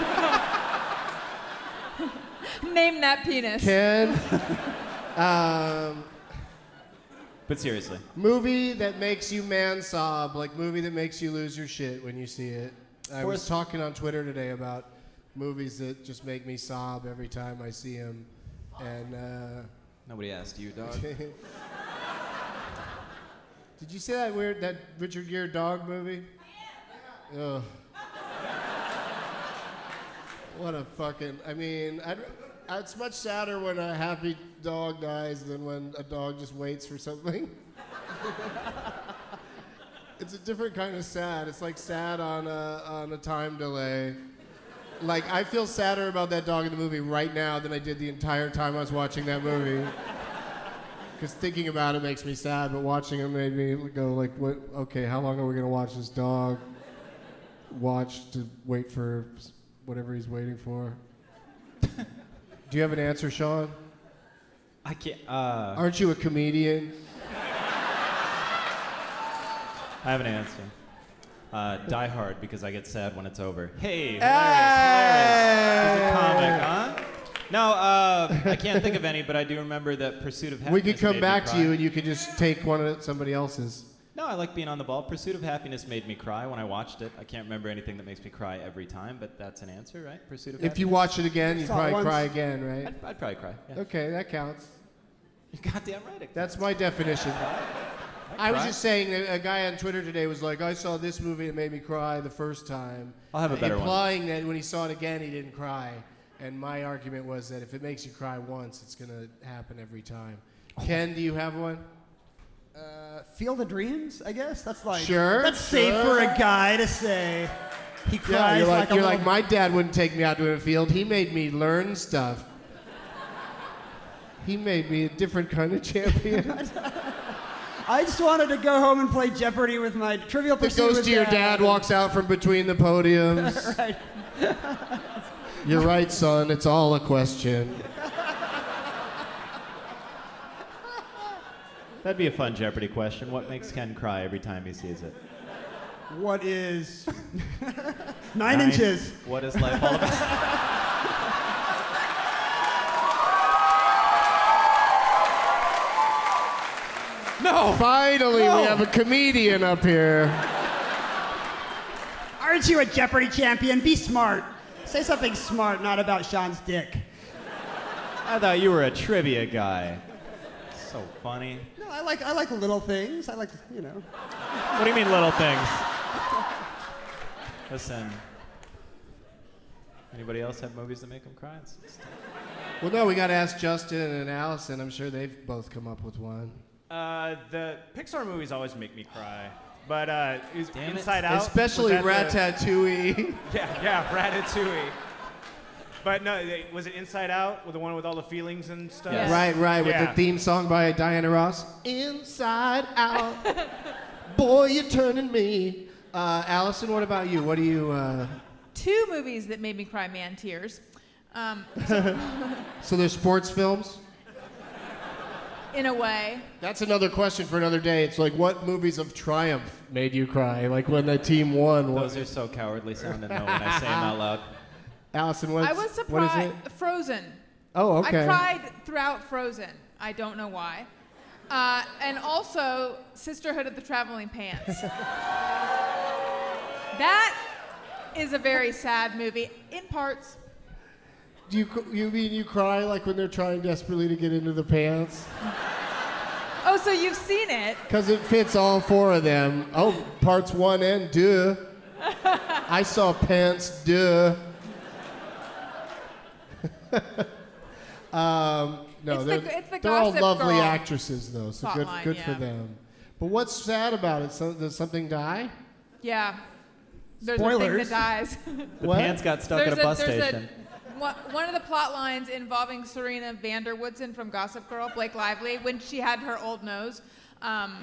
H: Name that penis.
G: Ken, um,
K: But seriously.
G: movie that makes you man sob, like movie that makes you lose your shit when you see it. I was
K: Forrest-
G: talking on Twitter today about movies that just make me sob every time I see them, and. Uh,
K: Nobody asked you, dog.
G: Did you see that weird, that Richard Gere dog movie? Ugh. What a fucking, I mean, I'd, it's much sadder when a happy dog dies than when a dog just waits for something. It's a different kind of sad. It's like sad on a, on a time delay. Like, I feel sadder about that dog in the movie right now than I did the entire time I was watching that movie. Because thinking about it makes me sad, but watching it made me go like, "What? Okay, how long are we gonna watch this dog watch to wait for whatever he's waiting for?" Do you have an answer, Sean?
K: I can't. Uh,
G: Aren't you a comedian?
K: I have an answer. Uh, Die Hard, because I get sad when it's over. Hey, hilarious,
G: Hey!
K: hilarious. He's a comic, huh? No, uh, I can't think of any, but I do remember that Pursuit of
G: We
K: Happiness
G: could come
K: made
G: back
K: me
G: to
K: cry.
G: you and you could just take one of somebody else's.
K: No, I like being on the ball. Pursuit of Happiness made me cry when I watched it. I can't remember anything that makes me cry every time, but that's an answer, right? Pursuit of
G: If
K: Happiness.
G: you watch it again, you'd
J: Saw it
G: probably
J: once.
G: cry again, right?
K: I'd, I'd probably cry. Yeah.
G: Okay, that counts.
K: You're goddamn right. It
G: That's my definition. I was
K: cry.
G: just saying, a, a guy on Twitter today was like, I saw this movie that made me cry the first time.
K: I'll have a better one.
G: Implying that when he saw it again, he didn't cry. And my argument was that if it makes you cry once, it's going to happen every time. Ken, do you have one?
J: Uh, Field of Dreams, I guess. That's like
G: Sure,
J: That's safe
G: sure.
J: for a guy to say. He cries
G: Yeah, you're like,
J: a
G: you're
J: little-
G: like, my dad wouldn't take me out to a field. He made me learn stuff. He made me a different kind of champion.
J: I just wanted to go home and play Jeopardy with my Trivial
G: The
J: Pursuit.
G: ghost
J: with
G: to your dad walks out from between the podiums.
J: Right.
G: You're right, son. It's all a question.
K: That'd be a fun Jeopardy question. What makes Ken cry every time he sees it?
J: What is nine, inches?
K: What is life all about? No.
G: Finally,
K: No.
G: we have a comedian up here.
J: Aren't you a Jeopardy champion? Be smart. Say something smart, not about Sean's dick.
K: I thought you were a trivia guy. So funny.
J: No, I like I like little things. I like, you know.
K: What do you mean little things? Listen. Anybody else have movies that make them cry? It's- it's-
G: Well, no, we got to ask Justin and Allison. I'm sure they've both come up with one.
I: Uh, the Pixar movies always make me cry. But uh, is
K: Damn it.
I: Inside Out.
G: Especially
I: was that the-
G: Ratatouille.
I: Yeah, yeah, Ratatouille. But no, they- was it Inside Out, with the one with all the feelings and stuff?
K: Yes.
G: Right, right, with
I: Yeah.
G: the theme song by Diana Ross. Inside Out, boy, you're turning me. Uh, Allison, what about you? What do you? Uh...
H: Two movies that made me cry man tears. Um,
G: So there's sports films.
H: in a way.
G: That's another question for another day. It's like, what movies of triumph made you cry? Like when the team won. What...
K: Those are so cowardly sounding though when I say them out loud.
G: Allison, what's,
H: I was
G: what is
H: surprised.
G: it?
H: Frozen.
G: Oh, okay.
H: I cried throughout Frozen. I don't know why. Uh, and also Sisterhood of the Traveling Pants. That is a very sad movie in parts.
G: Do you you mean you cry like when they're trying desperately to get into the pants?
H: Oh, so you've seen it?
G: Because it fits all four of them. Oh, parts one and duh. I saw pants, duh. um, no,
H: It's
G: they're,
H: the- it's the
G: they're all
H: Gossip
G: lovely
H: Girl
G: actresses, though, so good,
H: plotline,
G: good for
H: yeah.
G: them. But what's sad about it? So, does something die?
H: Yeah. There's a
J: Spoilers.
H: thing that dies.
K: The
G: What?
K: pants got stuck
H: There's
K: at a bus
H: there's
K: station.
H: one, one of the plot lines involving Serena Vanderwoodson from Gossip Girl, Blake Lively, when she had her old nose. Um,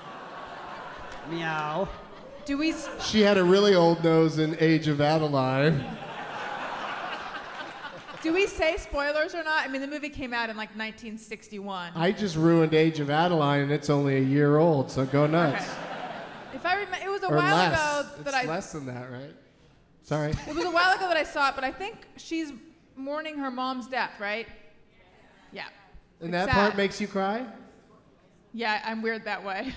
J: Meow.
H: do we? s-
G: She had a really old nose in Age of Adeline.
H: Do we say spoilers or not? I mean, the movie came out in like nineteen sixty-one.
G: I just ruined Age of Adeline, and it's only a year old, so go nuts.
H: Okay. If I remember, it was a
G: Or
H: while
G: less.
H: ago that
G: it's
H: I.
G: less than that, right? Sorry.
H: It was a while ago that I saw it, but I think she's mourning her mom's death, right? Yeah.
G: And
H: It's
G: that part
H: sad.
G: makes you cry?
H: Yeah, I'm weird that way.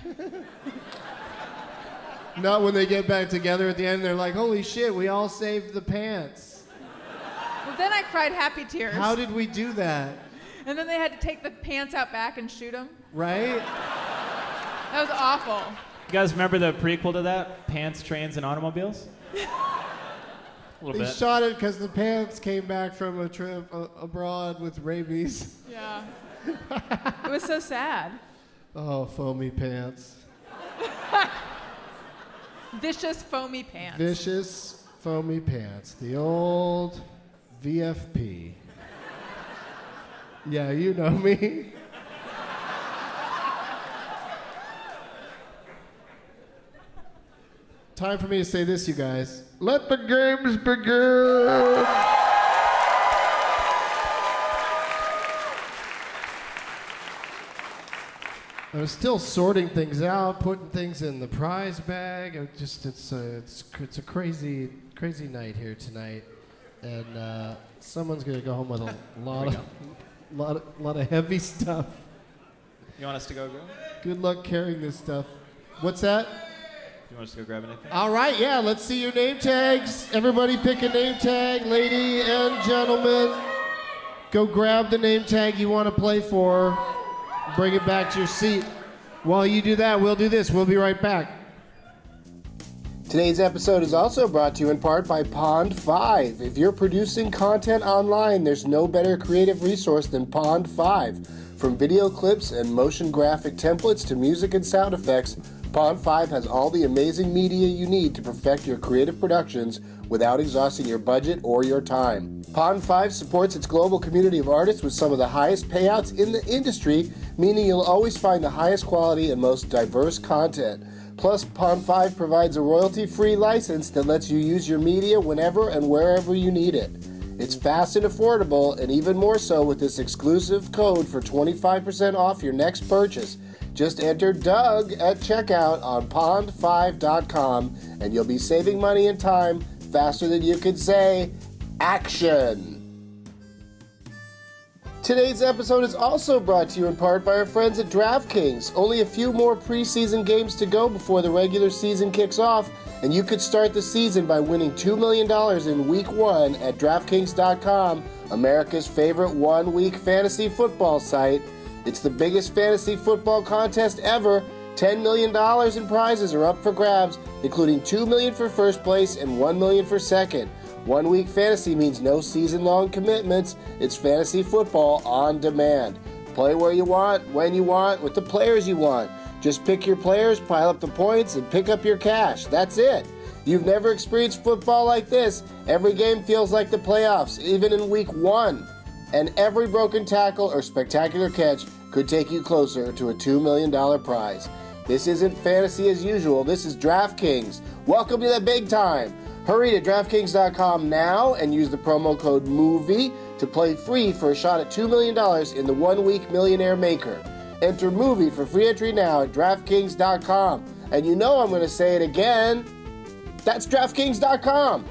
G: Not when they get back together at the end, they're like, holy shit, we all saved the pants.
H: Well, then I cried happy tears.
G: How did we do that?
H: And then they had to take the pants out back and shoot them.
G: Right?
H: That was awful.
K: You guys remember the prequel to that? Pants, Trains, and Automobiles? A little
G: They
K: bit.
G: shot it because the pants came back from a trip uh, abroad with rabies.
H: Yeah. It was so sad.
G: Oh, foamy pants.
H: Vicious foamy pants.
G: Vicious foamy pants. The old V F P. Yeah, you know me. Time for me to say this, you guys. Let the games begin. I was still sorting things out, putting things in the prize bag. I just it's a it's it's a crazy crazy night here tonight, and uh, someone's gonna go home with a lot of lot of, lot of heavy stuff.
K: You want us to go go?
G: Good luck carrying this stuff. What's that?
K: You want us to go grab anything?
G: All right, yeah. Let's see your name tags. Everybody pick a name tag, lady and gentlemen. Go grab the name tag you want to play for. Bring it back to your seat. While you do that, we'll do this. We'll be right back.
E: Today's episode is also brought to you in part by Pond five. If you're producing content online, there's no better creative resource than Pond five. From video clips and motion graphic templates to music and sound effects, Pond five has all the amazing media you need to perfect your creative productions without exhausting your budget or your time. Pond five supports its global community of artists with some of the highest payouts in the industry, meaning you'll always find the highest quality and most diverse content. Plus, Pond five provides a royalty-free license that lets you use your media whenever and wherever you need it. It's fast and affordable, and even more so with this exclusive code for twenty-five percent off your next purchase. Just enter Doug at checkout on pond five dot com, and you'll be saving money and time faster than you could say action. Today's episode is also brought to you in part by our friends at DraftKings. Only a few more preseason games to go before the regular season kicks off, and you could start the season by winning two million dollars in week one at DraftKings dot com, America's favorite one-week fantasy football site. It's the biggest fantasy football contest ever. ten million dollars in prizes are up for grabs, including two million dollars for first place and one million dollars for second. One week fantasy means no season-long commitments. It's fantasy football on demand. Play where you want, when you want, with the players you want. Just pick your players, pile up the points, and pick up your cash. That's it. You've never experienced football like this. Every game feels like the playoffs, even in week one. And every broken tackle or spectacular catch could take you closer to a two million dollars prize. This isn't fantasy as usual. This is DraftKings. Welcome to the big time. Hurry to DraftKings dot com now and use the promo code MOVIE to play free for a shot at two million dollars in the one-week Millionaire Maker. Enter MOVIE for free entry now at DraftKings dot com. And you know I'm going to say it again. That's DraftKings dot com.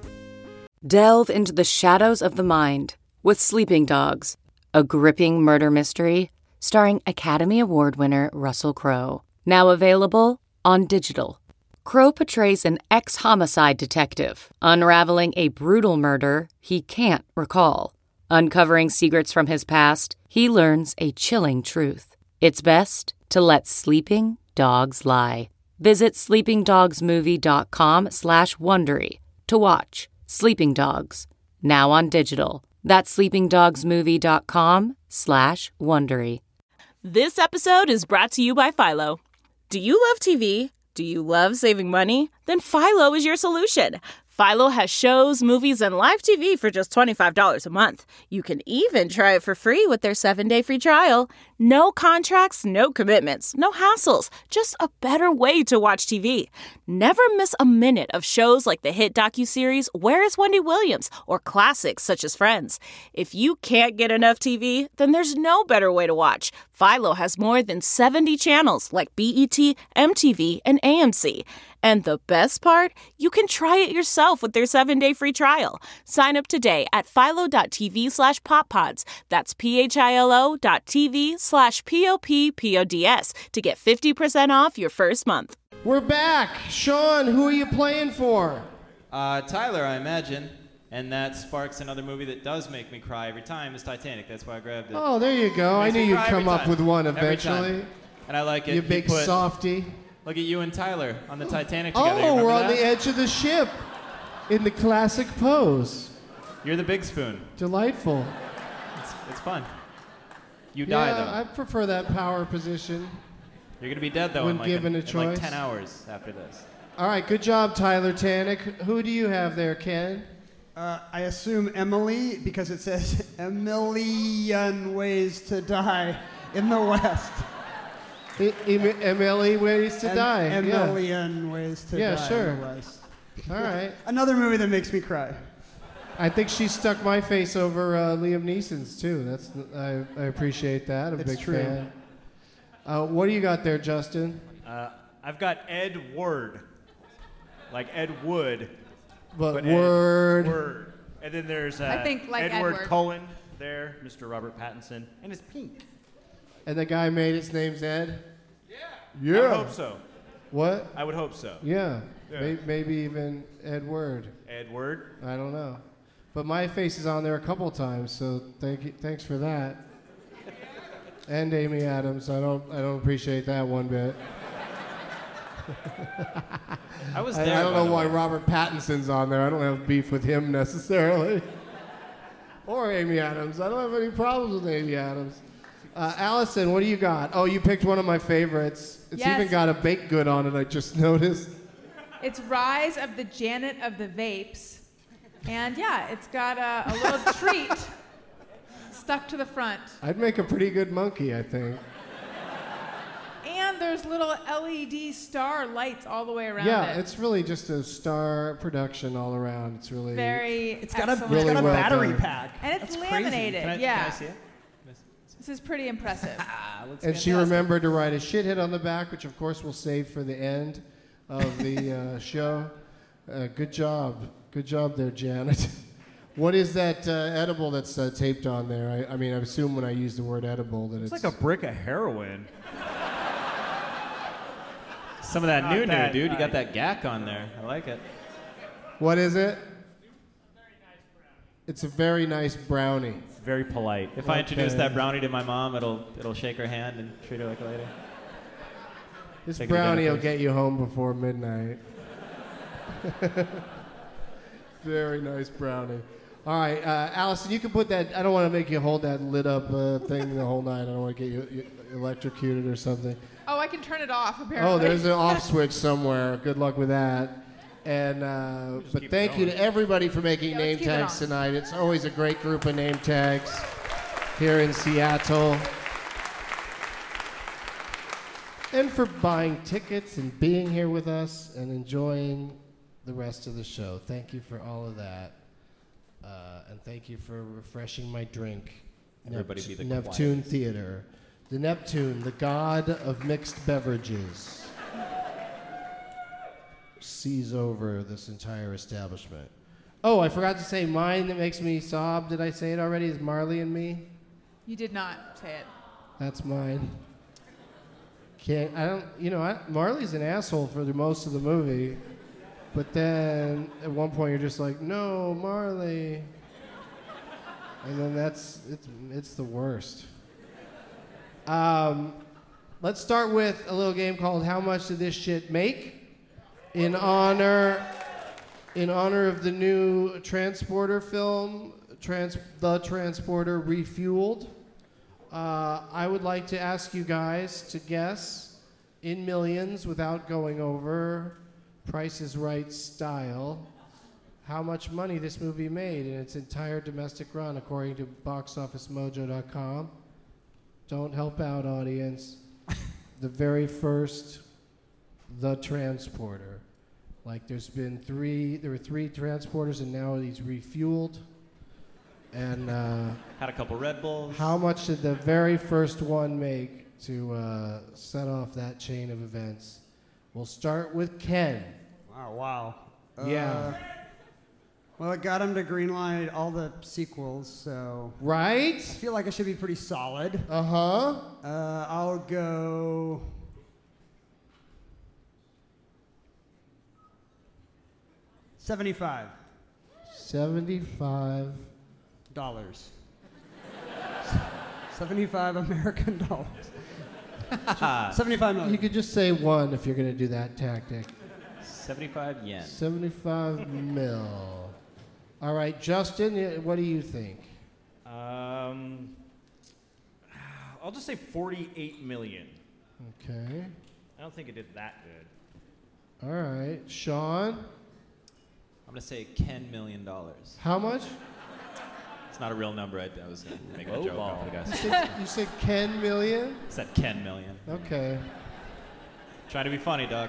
L: Delve into the shadows of the mind with Sleeping Dogs, a gripping murder mystery starring Academy Award winner Russell Crowe. Now available on digital. Crowe portrays an ex-homicide detective unraveling a brutal murder he can't recall. Uncovering secrets from his past, he learns a chilling truth. It's best to let sleeping dogs lie. Visit sleeping dogs movie dot com slash Wondery to watch Sleeping Dogs, now on digital. That's sleeping dogs movie dot com slash Wondery.
A: This episode is brought to you by Philo. Do you love T V? Do you love saving money? Then Philo is your solution. Philo has shows, movies, and live T V for just twenty-five dollars a month. You can even try it for free with their seven-day free trial. No contracts, no commitments, no hassles. Just a better way to watch T V. Never miss a minute of shows like the hit docuseries Where is Wendy Williams? Or classics such as Friends. If you can't get enough T V, then there's no better way to watch. Philo has more than seventy channels like B E T, M T V, and A M C. And the best part? You can try it yourself with their seven-day free trial. Sign up today at philo.tv slash poppods. That's P-H-I-L-O dot TV slash P-O-P-P-O-D-S to get fifty percent off your first month.
G: We're back. Sean, who are you playing for?
K: Uh, Tyler, I imagine. And that sparks another movie that does make me cry every time is Titanic. That's why I grabbed it.
G: Oh, there you go. I knew you'd come up with one eventually.
K: And I like it.
G: You
K: He
G: big
K: put-
G: softy.
K: Look at you and Tyler on the Titanic together. You
G: Oh, we're
K: remember
G: on
K: that?
G: the edge of the ship in the classic pose.
K: You're the big spoon.
G: Delightful.
K: It's, it's fun. You die,
G: yeah,
K: though.
G: I prefer that power position.
K: You're going to be dead, though,
G: when
K: in, like,
G: given
K: a,
G: a
K: in like
G: choice.
K: ten hours after this.
G: All right, good job, Tyler Tannick. Who do you have there, Ken?
J: Uh, I assume Emily, because it says a million ways to die in the West.
G: E- em- Emily Ways to
J: Em-
G: Die.
J: A
G: yeah.
J: million ways to
G: Yeah,
J: die
G: sure.
J: in the West.
G: All right.
J: Another movie that makes me cry.
G: I think she stuck my face over uh, Liam Neeson's too. That's I, I appreciate that. I'm a
J: It's
G: big
J: true.
G: fan. Uh, what do you got there, Justin?
I: Uh, I've got Ed Word, like Ed Wood.
G: But,
I: Ed
G: Word.
I: Word. And then there's uh,
H: I think like
I: Edward
H: Edward.
I: Cullen there, Mister Robert Pattinson, and it's pink.
G: And the guy made his name's Ed?
I: Yeah.
G: Yeah.
I: I would hope so.
G: What?
I: I would hope so.
G: Yeah.
I: Yeah.
G: May- maybe even Ed Word.
I: Ed Word.
G: I don't know. But my face is on there a couple times, so thank you, thanks for that. And Amy Adams. I don't I don't appreciate that one bit.
K: I was
G: I,
K: there.
G: I don't
K: by
G: know
K: the
G: why
K: way.
G: Robert Pattinson's on there. I don't have beef with him necessarily. Or Amy Adams. I don't have any problems with Amy Adams. Uh, Allison, what do you got? Oh, you picked one of my favorites. It's
H: Yes.
G: even got a baked good on it, I just noticed.
H: It's Rise of the Janet of the Vapes. And yeah, it's got a, a little treat stuck to the front.
G: I'd make a pretty good monkey, I think.
H: And there's little L E D star lights all the way around
G: Yeah,
H: it.
G: it's really just a star production all around. It's really
H: very
J: It's got a,
H: excellent.
J: it's got a
G: Really well
J: battery
G: done.
J: pack.
H: And it's
J: That's crazy.
H: laminated.
K: Can I,
H: yeah.
K: can I see it?
H: This is pretty impressive.
K: Ah, looks
G: And she
K: fantastic.
G: remembered to write a shithead on the back, which of course we'll save for the end of the uh, show. Uh, good job. Good job there, Janet. What is that uh, edible that's uh, taped on there? I, I mean, I assume when I use the word edible that
I: It's
G: it's...
I: like a brick of heroin.
K: Some of that
I: Not
K: new
I: that
K: new, dude. You got
I: nice.
K: that gack on there. I like it.
G: What is it? It's a very nice brownie.
I: Very polite.
K: If I introduce
G: Okay.
K: that brownie to my mom, it'll it'll shake her hand and treat her like a lady.
G: This
K: Take her to
G: brownie
K: dinner,
G: will
K: please.
G: get you home before midnight. Very nice brownie. All right, uh, Allison, you can put that. I don't want to make you hold that lit up uh, thing the whole night. I don't want to get you, you electrocuted or something.
H: Oh, I can turn it off, apparently.
G: Oh, there's an off switch somewhere. Good luck with that. And uh, but
I: keep
G: thank you
I: going.
G: to everybody for making
H: Yeah,
G: name
H: let's keep it
G: tags
H: on.
G: tonight. It's always a great group of name tags here in Seattle. And for buying tickets and being here with us and enjoying the rest of the show. Thank you for all of that. Uh, and thank you for refreshing my drink.
K: Everybody be the
G: Neptune
K: quiet.
G: Theater. The Neptune, the god of mixed beverages, sees over this entire establishment. Oh, I forgot to say mine that makes me sob. Did I say it already? Is Marley and Me?
H: You did not say it.
G: That's mine. Can't, I don't, you know, I, Marley's an asshole for the most of the movie, but then at one point you're just like, no, Marley. And then that's, it's, it's the worst. Um, let's start with a little game called How Much Did This Shit Make? In honor, in honor of the new Transporter film, Trans, The Transporter Refueled. Uh, I would like to ask you guys to guess in millions without going over Price is Right style how much money this movie made in its entire domestic run according to box office mojo dot com. Don't help out, audience. The very first The Transporter. Like there's been three, there were three transporters and now he's refueled. And uh,
K: Had a couple Red Bulls.
G: how much did the very first one make to uh, set off that chain of events? We'll start with Ken.
J: Wow, wow.
G: Yeah.
J: Uh, well, it got him to greenlight all the sequels, so
G: Right?
J: I feel like it should be pretty solid.
G: Uh-huh.
J: Uh, I'll go seventy-five
G: seventy-five
J: dollars. seventy-five American dollars. seventy-five million.
G: You could just say one if you're going to do that tactic.
K: seventy-five yen.
G: seventy-five mil. All right, Justin, y- what do you think?
I: Um, I'll just say forty-eight million.
G: Okay.
I: I don't think it did that good.
G: All right, Sean,
K: I'm gonna say ten million dollars.
G: how much?
K: It's not a real number. I, I was making a joke off the
G: You
K: guys.
G: said, you said ten million?
K: I said ten million.
G: Okay.
K: Trying to be funny, dog.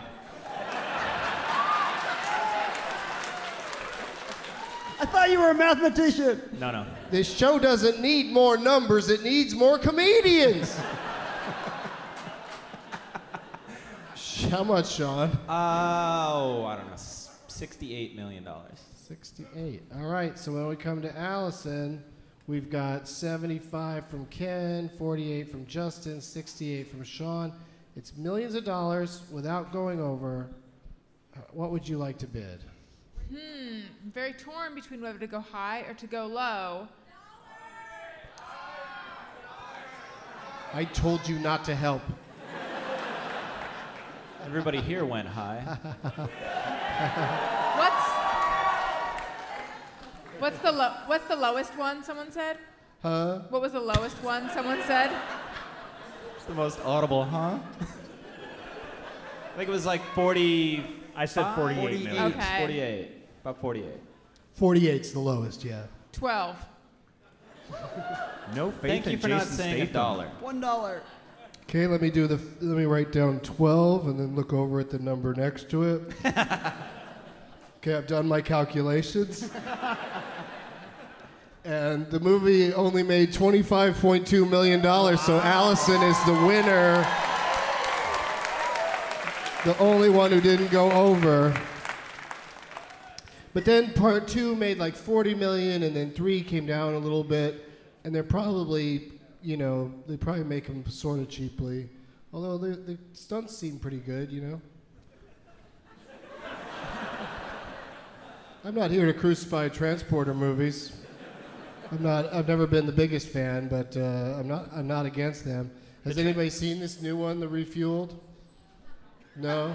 J: I thought you were a mathematician.
K: No, no.
G: This show doesn't need more numbers, it needs more comedians. Sh- How much, Sean?
K: Oh, I don't know. s- sixty-eight million dollars.
G: sixty-eight. All right, so when we come to Allison, we've got seventy-five from Ken, forty-eight from Justin, sixty-eight from Sean. It's millions of dollars without going over. Uh, What would you like to bid?
H: Hmm, I'm very torn between whether to go high or to go low.
G: I told you not to help.
K: Everybody here went high.
H: What's what's the lo- what's the lowest one? Someone said.
G: Huh?
H: What was the lowest one? Someone said.
K: It's the most audible, huh? I think it was like forty.
I: I said forty-eight million.
H: Okay.
K: forty-eight. About forty-eight.
G: forty-eight's the lowest, yeah.
H: Twelve.
I: No faith
K: Thank
I: in
K: you for
I: Jason
K: not saying
I: Statham.
K: a dollar.
J: One dollar.
G: Okay, let me do the. Let me write down twelve and then look over at the number next to it. Okay, I've done my calculations. And the movie only made twenty-five point two million dollars, so Allison is the winner. The only one who didn't go over. But then part two made like forty million, and then three came down a little bit, and they're probably, you know, they probably make them sort of cheaply. Although the, the stunts seem pretty good, you know. I'm not here to crucify transporter movies. I'm not. I've never been the biggest fan, but uh, I'm not. I'm not against them. Has
K: The tra-
G: anybody seen this new one, The Refueled? No.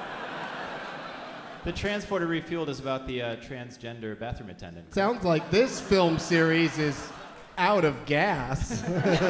K: The Transporter Refueled is about the uh, transgender bathroom attendant.
G: Sounds like this film series is out of gas.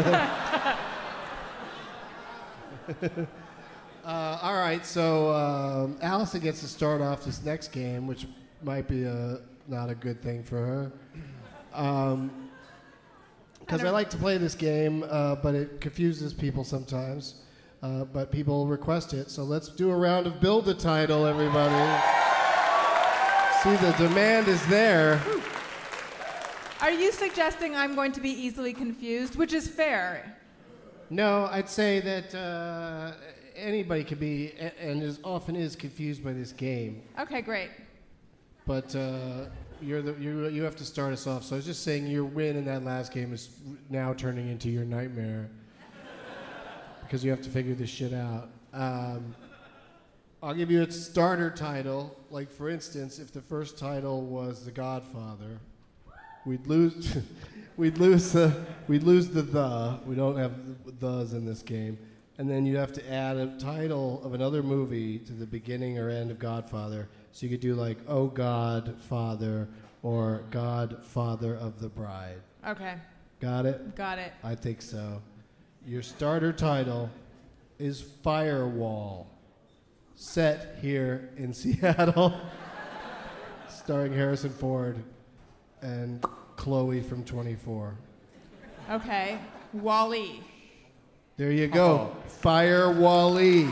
G: uh, all right, so um, Allison gets to start off this next game, which might be a, not a good thing for her. Um, because I like to play this game, uh, but it confuses people sometimes. Uh, but people request it, so let's do a round of Build a Title, everybody. See, the demand is there.
H: Are you suggesting I'm going to be easily confused, which is fair?
G: No, I'd say that uh, anybody can be, a- and is often is, confused by this game.
H: Okay, great.
G: But uh, you're the, you you have to start us off. So I was just saying your win in that last game is now turning into your nightmare because you have to figure this shit out. Um, I'll give you a starter title. Like, for instance, if the first title was The Godfather, we'd lose we'd lose the we'd lose the the. We don't have the thes in this game. And then you'd have to add a title of another movie to the beginning or end of Godfather. So you could do like Oh God, Father, or God, Father of the Bride.
H: Okay.
G: Got it?
H: Got it.
G: I think so. Your starter title is Firewall, set here in Seattle, starring Harrison Ford and Chloe from twenty-four.
H: Okay. Wall-E.
G: There you go. Oh. Firewall-E.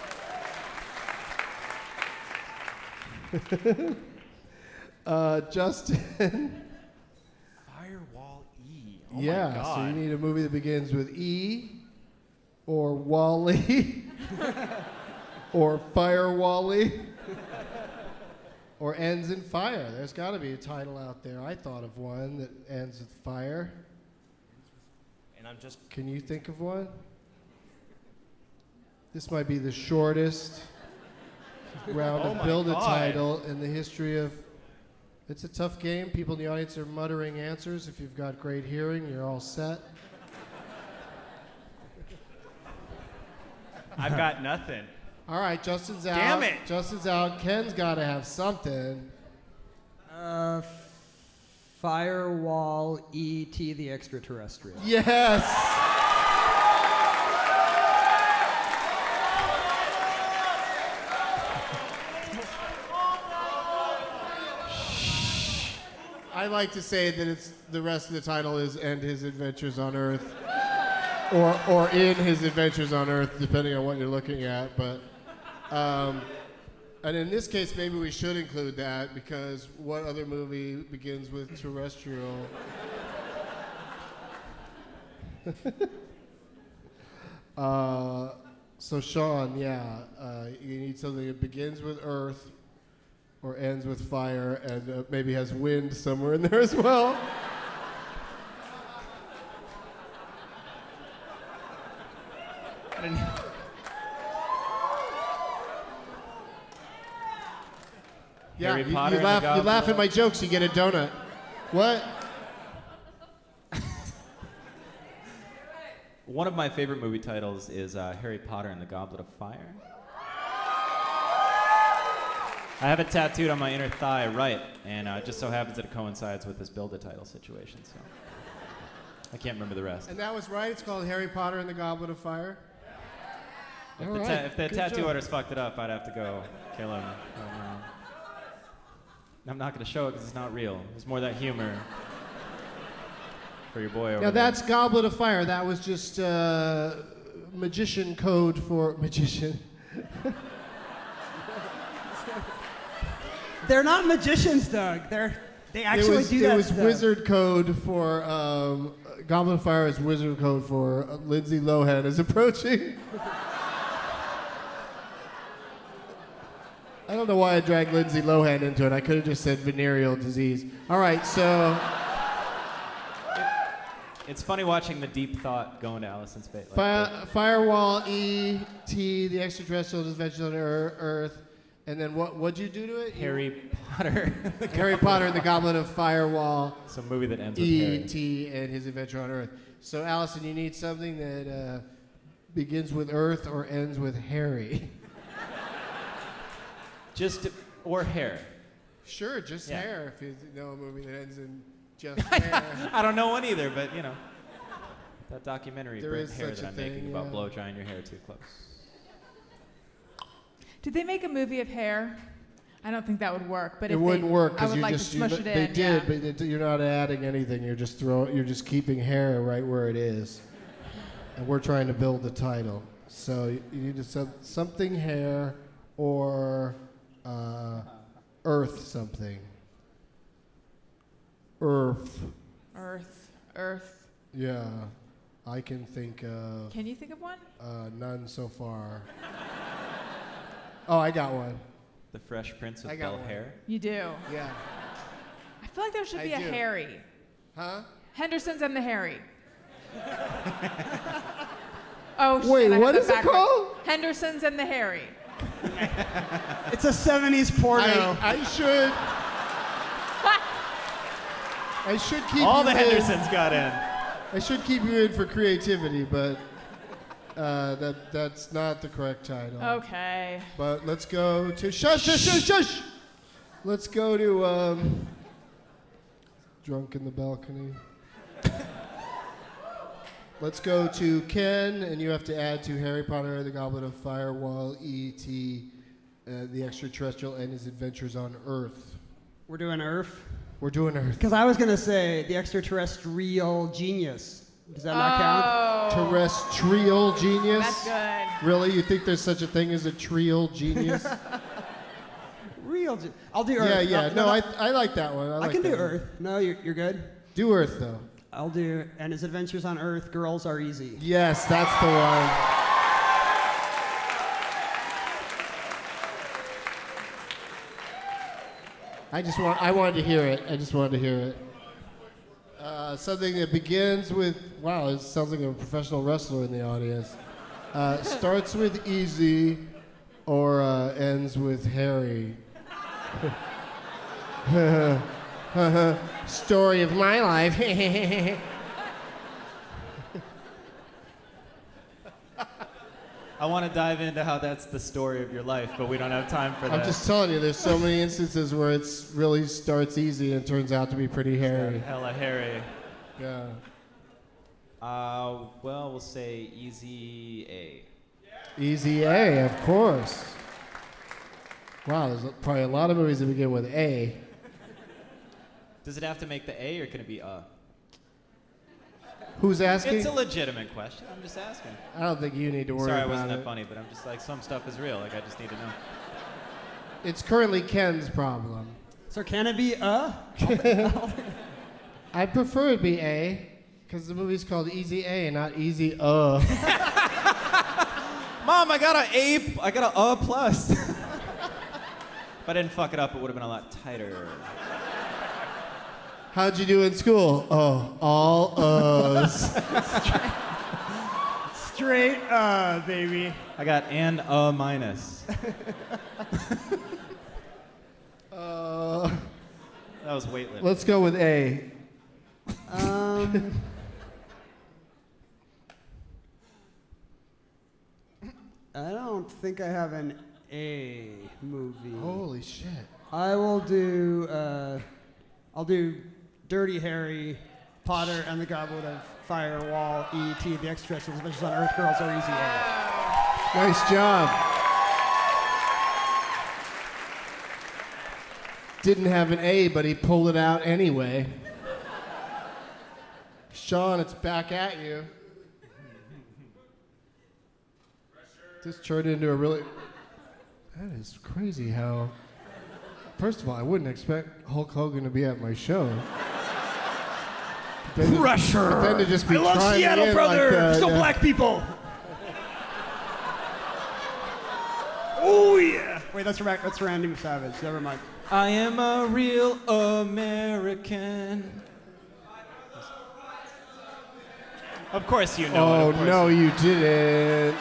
G: uh, Justin.
K: Firewall-E. Oh
G: yeah,
K: my God.
G: So you need a movie that begins with E, or Wall-E, or Firewall-E, or ends in fire. There's got to be a title out there. I thought of one that ends with fire.
I: And I'm just.
G: Can you think of one? This might be the shortest round
I: Oh
G: of
I: my
G: Build a
I: God.
G: Title in the history of. It's a tough game. People in the audience are muttering answers. If you've got great hearing, you're all set.
I: I've got nothing.
G: All right, Justin's out.
I: Damn it.
G: Justin's out. Ken's got to have something.
J: Uh, Firewall E T the Extraterrestrial.
G: Yes. I like to say that it's the rest of the title is "And His Adventures on Earth," or or "In His Adventures on Earth," depending on what you're looking at. But, um, and in this case, maybe we should include that because what other movie begins with terrestrial? uh, so Sean, yeah, uh, you need something that begins with Earth. Or ends with fire and uh, maybe has wind somewhere in there as well. Yeah,
K: Harry
G: you,
K: Potter
G: you
K: and
G: laugh.
K: the
G: You
K: Goblet
G: laugh at
K: of-
G: my jokes. You get a donut. What?
K: One of my favorite movie titles is uh, Harry Potter and the Goblet of Fire. I have it tattooed on my inner thigh right, and uh, it just so happens that it coincides with this Build-A-Title situation, so I can't remember the rest.
G: And that was right. It's called Harry Potter and the Goblet of Fire.
K: If
G: All
K: the,
G: right.
K: ta- if the
G: Good
K: tattoo
G: job.
K: artist fucked it up, I'd have to go kill him. But, uh, I'm not going to show it because it's not real. It's more that humor for your boy over
G: Now
K: there.
G: that's Goblet of Fire. That was just uh, magician code for magician.
J: They're not magicians, Doug. They're they actually
G: it was,
J: do
G: it
J: that
G: was
J: stuff.
G: wizard code for um, Goblet of Fire is wizard code for uh, Lindsay Lohan is approaching. I don't know why I dragged Lindsay Lohan into it. I could have just said venereal disease. All right, so...
K: It's funny watching the deep thought go into Alison's face. Like
G: Fire, Firewall, E T, the extraterrestrial adventures on Ear- Earth, and then what? What'd you do to it?
K: Harry Potter.
G: Harry Potter and the Goblet of Firewall.
K: Some movie that ends with Harry.
G: E T and his adventure on Earth. So, Allison, you need something that uh, begins with Earth or ends with Harry.
K: Just or hair.
G: Sure, just
K: Yeah.
G: hair. If you know a movie that ends in just hair.
K: I don't know one either, but you know. That documentary,
G: There
K: Brent
G: is
K: Hair,
G: such
K: that
G: a
K: I'm
G: thing,
K: making about
G: yeah.
K: blow drying your hair too close.
H: Did they make a movie of hair? I don't think that would work. But
G: it
H: if
G: wouldn't
H: they,
G: work
H: I
G: because
H: would
G: you
H: like
G: just
H: to smush
G: you,
H: it
G: they
H: in.
G: did,
H: yeah.
G: but it, you're not adding anything. You're just throwing. You're just keeping hair right where it is, and we're trying to build the title. So you, you need to some, something hair or uh, Earth something. Earth.
H: Earth, Earth.
G: Yeah, I can think of.
H: Can you think of one?
G: Uh, none so far. Oh, I got one.
K: The Fresh Prince
G: I
K: of
G: got
K: Bel
G: one.
K: Hair.
H: You do.
G: Yeah.
H: I feel like there should
G: I
H: be a
G: do.
H: Harry.
G: Huh?
H: Henderson's and the Harry. Oh, shit,
G: Wait,
H: I
G: what
H: had
G: is
H: that
G: it
H: backwards.
G: called?
H: Henderson's and the Harry.
J: It's a seventies porno.
G: I, I should. I should keep
K: All
G: you
K: the
G: in.
K: Hendersons got in.
G: I should keep you in for creativity, but uh, that that's not the correct title.
H: Okay.
G: But let's go to shush shush shush shush. Let's go to um, Drunk in the Balcony. Let's go to Ken, and you have to add to Harry Potter and the Goblet of Fire, Wall, E T, uh, the extraterrestrial, and his adventures on Earth.
J: We're doing Earth?
G: We're doing Earth.
J: Because I was going to say the extraterrestrial genius. Does that not count?
G: Terrestrial genius?
H: That's good.
G: Really? You think there's such a thing as a trial genius?
J: Real ge- I'll do Earth.
G: Yeah, yeah. No,
J: no,
G: I, I like that one. I,
J: I
G: like
J: can do
G: that one.
J: Earth. No, you're, you're good?
G: Do Earth, though.
J: I'll do, and his adventures on Earth, girls are easy.
G: Yes, that's the one. I just want, I wanted to hear it. I just wanted to hear it. Uh, something that begins with, wow, it sounds like a professional wrestler in the audience. Uh, starts with easy or uh, ends with Harry. Story of my life.
K: I want to dive into how that's the story of your life, but we don't have time for that.
G: I'm just telling you, there's so many instances where it really starts easy and turns out to be pretty hairy.
K: Hella hairy.
G: Yeah.
K: Uh, well, we'll say easy A.
G: Easy A, of course. Wow, there's probably a lot of movies that begin with A.
K: Does it have to make the A, or can it be a?
G: Who's asking?
K: It's a legitimate question. I'm just asking.
G: I don't think you need to worry
K: Sorry, I
G: about
K: wasn't
G: it.
K: that funny, but I'm just like, some stuff is real. Like, I just need to know.
G: It's currently Ken's problem.
J: So can it be a?
G: I prefer it be A, because the movie's called Easy A, not Easy Uh.
K: Mom, I got an A. I got an A plus. If I didn't fuck it up, it would have been a lot tighter.
G: How'd you do in school? Oh, all U's.
J: Straight uh, baby.
K: I got an A minus.
G: uh,
K: That was weightlifting.
G: let's go with A.
J: Um, I don't think I have an A movie.
G: Holy shit.
J: I will do. Uh, I'll do Dirty Harry, Potter and the Goblet of Fire, Wall, E T, the extraterrestrials, adventures on Earth, girls are easy. A.
G: Nice job. Didn't have an A, but he pulled it out anyway. Sean, it's back at you. This turned into a really... That is crazy how... First of all, I wouldn't expect Hulk Hogan to be at my show. But then to-
J: Pressure!
G: but then to just be
J: I love
G: trying
J: Seattle,
G: in
J: brother!
G: like that,
J: Still
G: yeah.
J: black people! Oh, yeah! Wait, that's Ra- that's Randy Savage. Never mind.
K: I am a real American. Of course you know
G: Oh,
K: it. Oh
G: no, you didn't.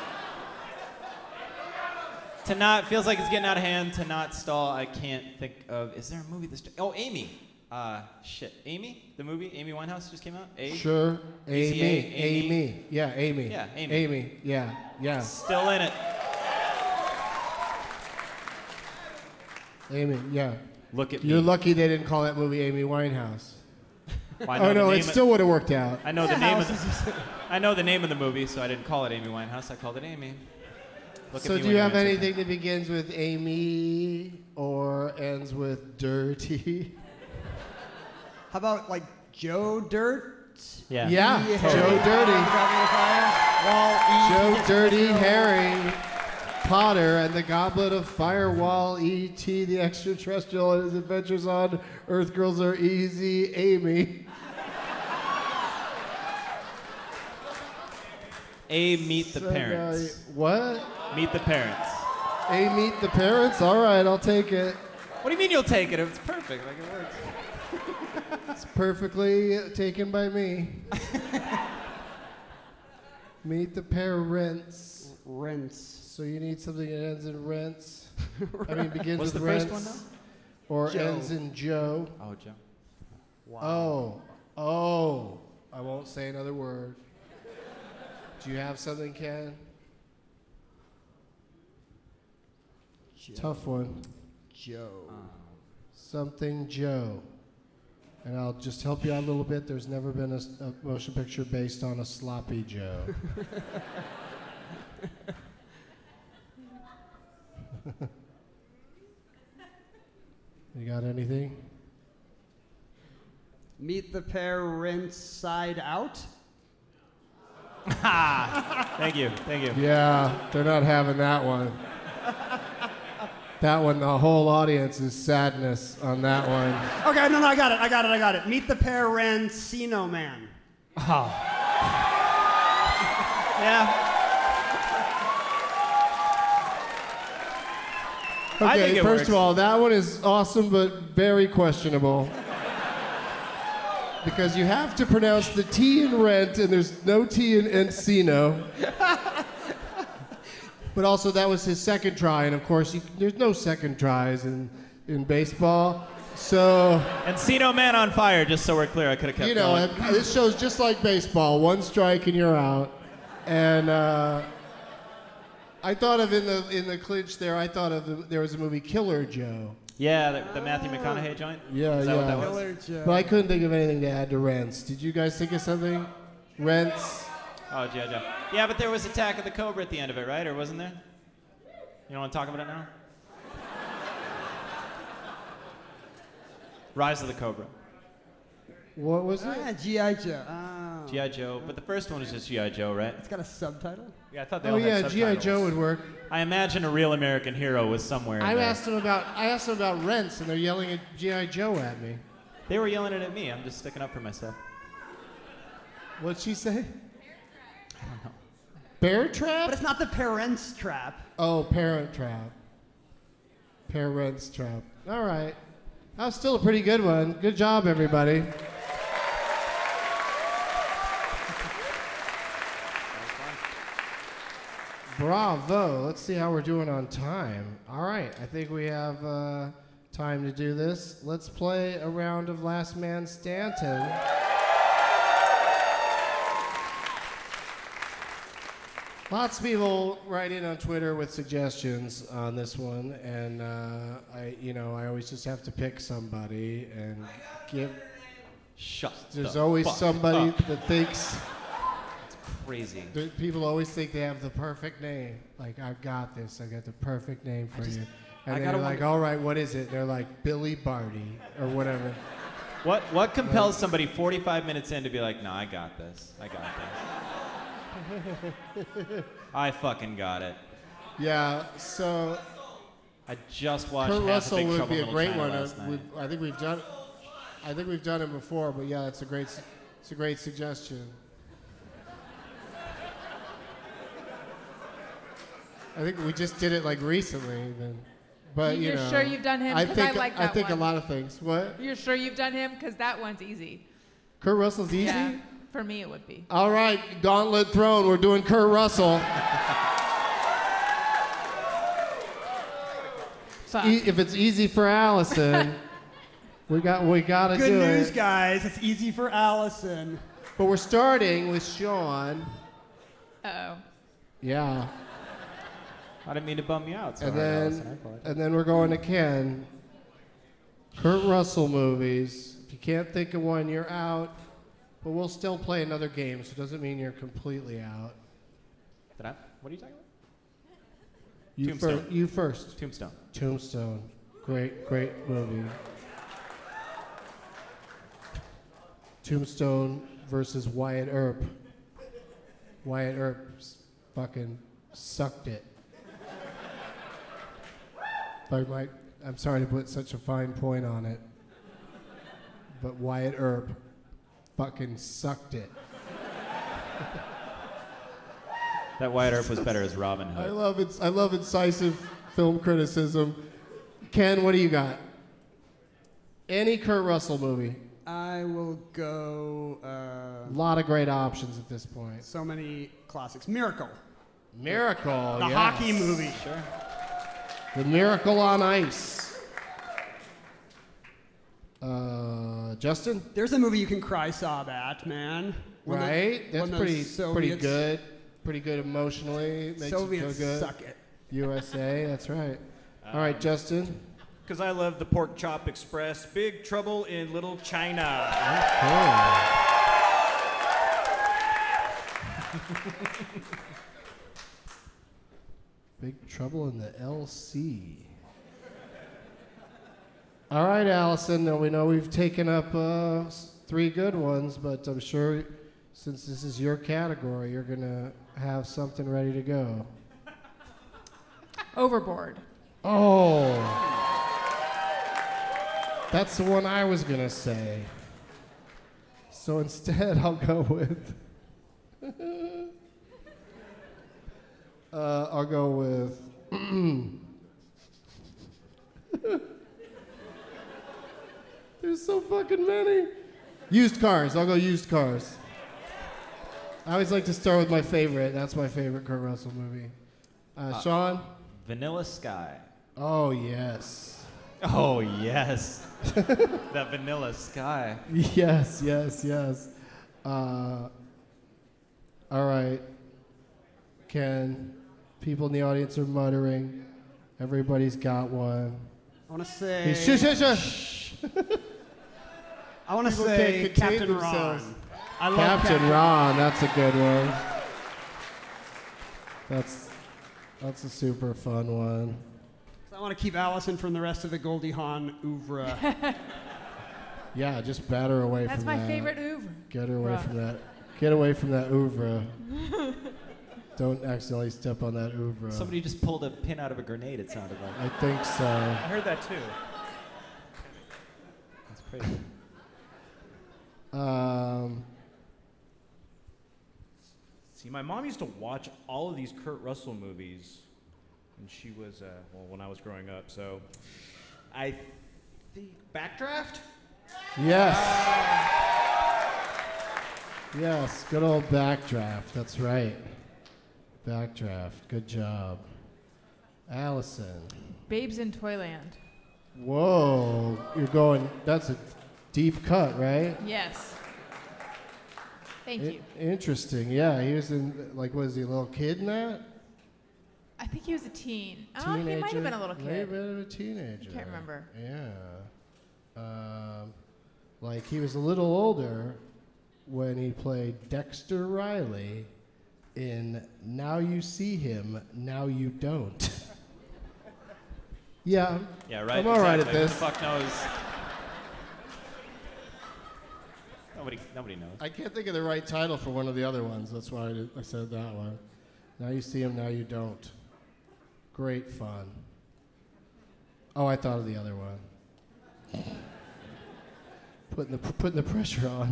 K: To not, feels like it's getting out of hand. To not stall, I can't think of. Is there a movie that's. Oh, Amy. Uh, shit. Amy? The movie? Amy Winehouse just came out? A?
G: Sure.
K: A C A?
G: Amy.
K: Amy.
G: Amy. Yeah, Amy.
K: Yeah, Amy.
G: Amy. Yeah, yeah.
K: Still in it.
G: Amy, yeah.
K: Look at
G: You're
K: me.
G: lucky they didn't call that movie Amy Winehouse.
K: Well, I know
G: oh,
K: the
G: no,
K: name
G: it
K: of-
G: still would have worked out.
K: I know the name of the, I know the name of the movie, so I didn't call it Amy Winehouse. I called it Amy. Look
G: So
K: at me
G: do
K: when
G: you have
K: answer.
G: anything that begins with Amy or ends with dirty?
J: How about like Joe Dirt?
K: Yeah.
G: Yeah,
J: E.
G: Joe
J: Harry,
G: Dirty. Joe Dirty Harry Potter and the Goblet of Fire, Wall E T the Extraterrestrial and his adventures on Earth Girls Are Easy, Amy.
K: A, meet the
G: So, uh,
K: parents.
G: what?
K: Meet the parents.
G: A, meet the parents? All right, I'll take it.
K: What do you mean you'll take it? It's perfect. Like it works.
G: It's perfectly taken by me. Meet the parents.
J: Rents.
G: So you need something that ends in rents. I mean, begins
K: What's
G: with
K: the
G: rents.
K: first one now?
G: Or
J: Joe.
G: ends in Joe.
K: Oh, Joe.
G: Oh, oh. I won't say another word. Do you have something, Ken?
J: Joe.
G: Tough one.
J: Joe.
G: Something Joe. And I'll just help you out a little bit. There's never been a, s- a motion picture based on a sloppy Joe. You got anything?
J: Meet the Parents Side Out.
K: Thank you. Thank you.
G: Yeah, they're not having that one. That one, the whole audience is sadness on that one.
J: Okay, no, no, I got it, I got it, I got it. Meet the Parancino Man.
K: Oh. Yeah. I
G: Okay,
K: think it
G: first
K: works.
G: of all, that one is awesome but very questionable. Because you have to pronounce the T in rent, and there's no T in Encino. But also, that was his second try, and of course, you, there's no second tries in, in baseball. So,
K: Encino Man on Fire, just so we're clear. I could have kept
G: you know,
K: going.
G: it- this show's just like baseball. One strike and you're out. And uh, I thought of in the in the clinch there, I thought of the, there was a movie Killer Joe.
K: Yeah, the, the Matthew McConaughey joint?
G: Yeah,
K: Is that
G: yeah.
K: what that was?
G: But I couldn't think of anything to add to Rents. Did you guys think of something? Rents.
K: Oh, G I. Joe. Yeah, but there was Attack of the Cobra at the end of it, right? Or wasn't there? You don't want to talk about it now? Rise of the Cobra.
G: What was
J: Ah,
G: it?
J: G I. Joe. Oh.
K: G I. Joe. But the first one was just G I. Joe, right?
J: It's got a subtitle?
K: Yeah, I thought they
G: Oh
K: all had
G: yeah, G I.
K: subtitles.
G: Joe would work.
K: I imagine a real American hero was somewhere in
G: I
K: there.
G: asked them about I asked them about Rents, and they're yelling at G I. Joe at me.
K: They were yelling it at me. I'm just sticking up for myself.
G: What'd she say? Bear Trap?
J: But it's not the Parents Trap.
G: Oh, Parent Trap. Parents Trap. All right. That was still a pretty good one. Good job, everybody. Bravo. Let's see how we're doing on time. All right. I think we have uh, time to do this. Let's play a round of Last Man Stanton. Lots of people write in on Twitter with suggestions on this one, and uh, I, you know, I always just have to pick somebody and give.
K: Shut
G: There's
K: the
G: always
K: fuck
G: somebody
K: up.
G: that thinks.
K: Crazy.
G: there- People always think they have the perfect name. Like, I've got this. I've got the perfect name for
K: just-
G: you.
K: I
G: And then
K: gotta
G: you're like,
K: wonder-
G: all right, what is it? They're like Billy Barty or whatever.
K: What what compels somebody forty-five minutes in to be like, no, I got this. I got this. I fucking got it.
G: Yeah. So
K: I just watched
G: Kurt
K: Half
G: Russell
K: a Big
G: would
K: Trouble
G: be
K: in
G: a
K: Little
G: great
K: China
G: one.
K: last
G: Uh,
K: night.
G: we've- I think we've done. I think we've done it before, but yeah, it's a great. s- It's a great suggestion. I think we just did it like recently, even. But you
H: You're
G: know,
H: sure you've done him?
G: I
H: 'Cause
G: think
H: I like that
G: think
H: one.
G: a lot of things. What?
H: You're sure you've done him? Because that one's easy.
G: Kurt Russell's easy.
H: Yeah, for me it would be.
G: All right, gauntlet thrown. We're doing Kurt Russell. E- if it's easy for Allison, we got we got to do it.
J: Good news, guys. It's easy for Allison.
G: But we're starting with Sean.
H: Uh-oh.
G: Yeah.
K: I didn't mean to bum you out. So
G: And
K: hard,
G: then
K: Allison. I apologize.
G: and then we're going to Ken. Kurt Russell movies. If you can't think of one, you're out. But we'll still play another game, so it doesn't mean you're completely out.
K: Did I? What are you talking about?
G: You,
K: Tombstone.
G: fir- you first.
K: Tombstone.
G: Tombstone. Great, great movie. Tombstone versus Wyatt Earp. Wyatt Earp s- fucking sucked it. I might, I'm sorry to put such a fine point on it, but Wyatt Earp fucking sucked it.
K: That Wyatt Earp was better as Robin
G: I
K: Hood.
G: love it. I love incisive film criticism. Ken, what do you got? Any Kurt Russell movie.
J: I will go.
G: A lot of great options at this point.
J: So many classics. Miracle.
G: Miracle.
J: The
G: yes.
J: hockey movie.
K: Sure.
G: The Miracle on Ice. Uh, Justin?
J: There's a movie you can cry sob at, man. When the-
G: Right? That's
J: when the
G: pretty pretty
J: Soviets-
G: good. Pretty good emotionally. Makes
J: Soviets
G: you feel good.
J: suck it.
G: U S A, that's right. All right, Justin.
I: Because I love the Pork Chop Express. Big Trouble in Little China.
G: Big Trouble in the L C. All right, Allison. Now we know we've taken up uh, s- three good ones, but I'm sure since this is your category, you're going to have something ready to go.
H: Overboard.
G: Oh. That's the one I was going to say. So instead, I'll go with. uh, I'll go with. There's so fucking many. Used cars. I'll go used cars. I always like to start with my favorite. That's my favorite Kurt Russell movie. Uh,
K: Uh,
G: Sean?
K: Vanilla Sky.
G: Oh, yes.
K: Oh, yes. That Vanilla Sky.
G: Yes, yes, yes. Uh, all right. Ken, people in the audience are muttering. Everybody's got one.
J: I want to say.
G: Hey, shush, shush, shush.
J: I want to
G: People
J: say
G: can't contain
J: Captain
G: themselves.
J: Ron. I love
G: Captain,
J: Captain
G: Ron, that's a good one. That's that's a super fun one.
J: I want to keep Allison from the rest of the Goldie Hawn oeuvre.
G: Yeah, just bat her away
H: That's
G: from
H: my
G: that.
H: favorite oeuvre.
G: Get her away
H: Bruh.
G: from that. Get away from that oeuvre. Don't accidentally step on that oeuvre.
K: Somebody just pulled a pin out of a grenade, it sounded like.
G: I think so.
I: I heard that too.
K: That's crazy.
G: Um,
I: See, my mom used to watch all of these Kurt Russell movies when she was, uh, well, when I was growing up. So, I think Backdraft.
G: yes. Yes, good old Backdraft. That's right. Backdraft. Good job. Allison.
H: Babes in Toyland.
G: Whoa. You're going, that's a deep cut, right?
H: Yes. Thank
G: I-
H: you.
G: Interesting. Yeah, he was in, like, was he a little kid in that?
H: I think he was a teen. Oh, he might have been a little
G: May have
H: kid.
G: been a teenager.
H: Can't remember.
G: Yeah. Um, like he was a little older when he played Dexter Riley in Now You See Him, Now You Don't. yeah. I'm-
K: Yeah, right.
G: I'm all right at
K: exactly.
G: this.
K: Who the fuck knows? Nobody, nobody knows.
G: I can't think of the right title for one of the other ones. That's why I, did, I said that one. Now You See Him, Now You Don't. Great fun. Oh, I thought of the other one. Putting the putting the pressure on.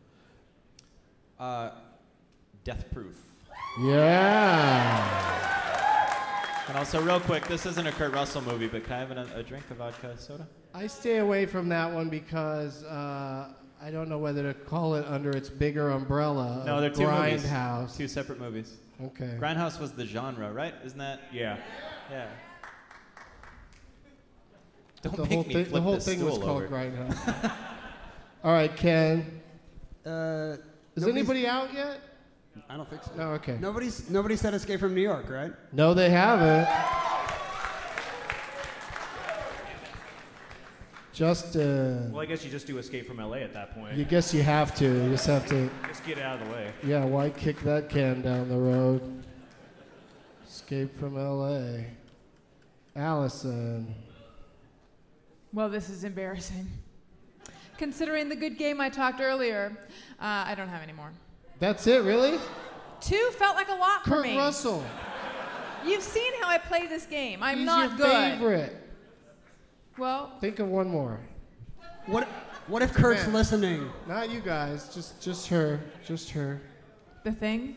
K: Uh, Death Proof.
G: Yeah.
K: And also, real quick, this isn't a Kurt Russell movie, but can I have a, a drink of vodka soda?
G: I stay away from that one because uh, I don't know whether to call it under its bigger umbrella.
K: No,
G: of
K: they're two movies.
G: Grindhouse.
K: Two separate movies.
G: Okay.
K: Grindhouse was the genre, right? Isn't that?
I: Yeah.
K: Yeah. Don't
G: the
K: make
G: whole
K: me
G: thing,
K: flip
G: the whole
K: this
G: thing was
K: stool
G: called
K: over.
G: Grindhouse. All right, Ken.
J: Uh,
G: Is
J: nobody's-
G: anybody out yet?
J: I don't think so.
G: No, okay.
J: Nobody's nobody said Escape from New York, right?
G: No, they haven't. Just, uh,
I: Well, I guess you just do Escape from L A at that point.
G: you guess you have to. You just have to.
I: Just get it out of the way.
G: Yeah, why kick that can down the road? Escape from L A. Allison.
H: Well, this is embarrassing. Considering the good game I talked earlier, uh, I don't have any more.
G: That's it, really?
H: Two felt like a lot for
G: Kurt
H: me.
G: Russell.
H: You've seen how I play this game. I'm
G: He's
H: not
G: your
H: good.
G: favorite.
H: Well,
G: Think of one more.
J: What What if Kurt's
G: Man.
J: listening?
G: Not you guys, just just her, just her.
H: The Thing.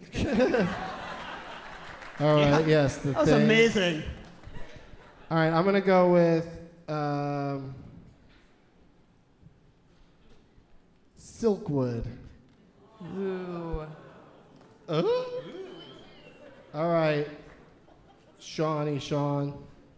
G: All right, yes, the
J: That was
G: thing.
J: amazing.
G: All right, I'm gonna go with um, Silkwood.
H: Ooh.
G: Uh? All right, Shawnee, Sean.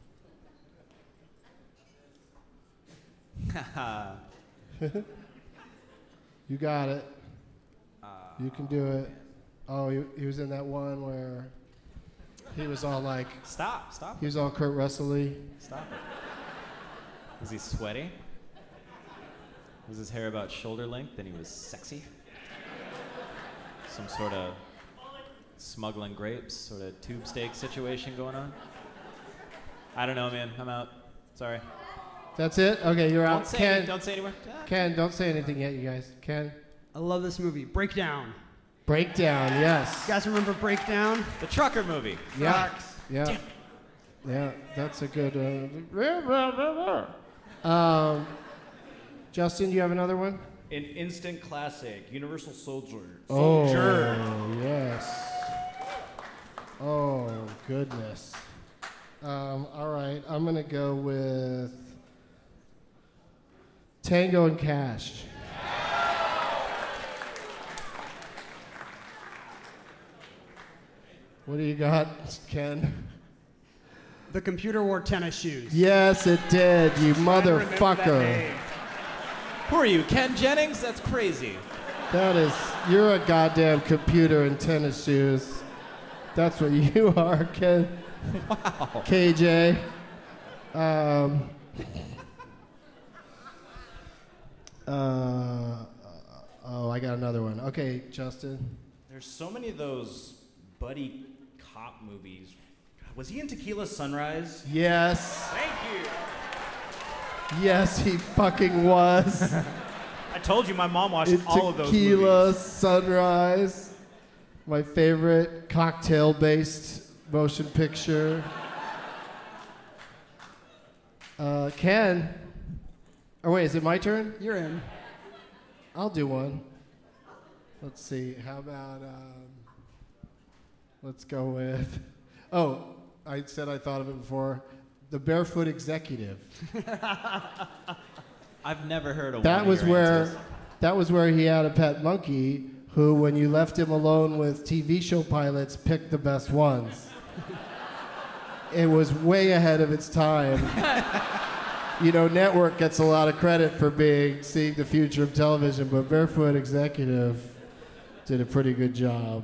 G: You got it. You can do it. Oh, he, he was in that one where he was all like,
K: Stop, stop.
G: he was all Kurt Russell-y.
K: Stop it. Was he sweaty? Was his hair about shoulder length and he was sexy? Some sort of smuggling grapes, sort of tube steak situation going on? I don't know, man. I'm out. Sorry.
G: That's it? Okay, you're
K: Don't
G: out.
K: say
G: Ken,
K: any- don't say anymore.
G: Ken, don't say anything yet, you guys. Ken?
J: I love this movie. Breakdown.
G: Breakdown, yes.
J: You guys remember Breakdown?
K: The trucker movie.
G: Yeah. Yeah. Yeah, that's a good. Uh, um, Justin, do you have another one?
I: An instant classic, Universal Soldier.
G: Oh,
I: Soldier.
G: yes. Oh, goodness. Um, all right, I'm going to go with Tango and Cash. What do you got, Ken?
J: The computer wore tennis shoes.
G: Yes, it did, you motherfucker.
K: Who are you, Ken Jennings? That's crazy.
G: That is, you're a goddamn computer in tennis shoes. That's what you are, Ken.
K: Wow.
G: K J. Um, uh, oh, I got another one. Okay, Justin.
I: There's so many of those buddy cop movies. Was he in Tequila Sunrise?
G: Yes.
I: Thank you.
G: Yes, he fucking was.
I: I told you my mom watched
G: In
I: all of those
G: Tequila
I: movies.
G: Sunrise. My favorite cocktail-based motion picture. Uh, Ken. Or wait, is it my turn?
J: You're in.
G: I'll do one. Let's see. How about um, let's go with. Oh, I said I thought of it before. The Barefoot Executive.
K: I've never heard of
G: That
K: one
G: was
K: of your
G: where
K: answers.
G: that was where he had a pet monkey who, when you left him alone with T V show pilots, picked the best ones. It was way ahead of its time. You know, Network gets a lot of credit for being seeing the future of television, but Barefoot Executive did a pretty good job.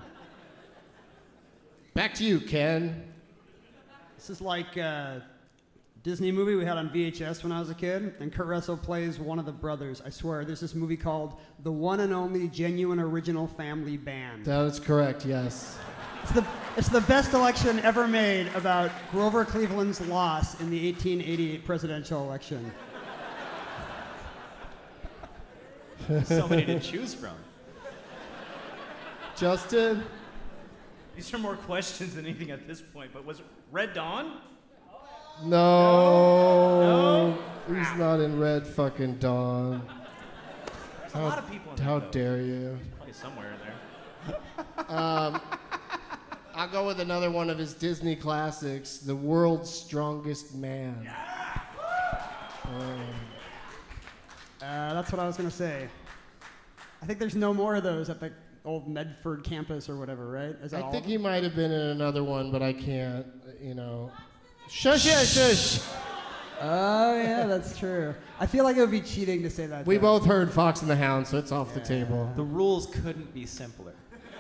G: Back to you, Ken.
J: This is like a Disney movie we had on V H S when I was a kid, and Kurt Russell plays one of the brothers. I swear, there's this movie called The One and Only Genuine Original Family Band.
G: That is correct, yes.
J: It's the, it's the best election ever made about Grover Cleveland's loss in the eighteen eighty-eight presidential election.
K: So many to choose from.
G: Justin?
I: These are more questions than anything at this point, but was it Red Dawn?
G: No.
I: No?
G: He's not in Red fucking Dawn.
I: There's
G: How,
I: a lot of people in
G: how
I: there, though.
G: dare you?
I: Probably somewhere in there.
G: Um, I'll go with another one of his Disney classics, The World's Strongest Man.
J: Uh, that's what I was going to say. I think there's no more of those at the old Medford campus or whatever, right? Is that
G: I
J: all
G: think
J: of
G: he
J: them?
G: might have been in another one, but I can't, you know. Shush, shush, shush.
J: Oh, yeah, that's true. I feel like it would be cheating to say that.
G: We
J: joke.
G: both heard Fox and the Hound, so it's off the
J: Yeah.
G: table.
K: The rules couldn't be simpler.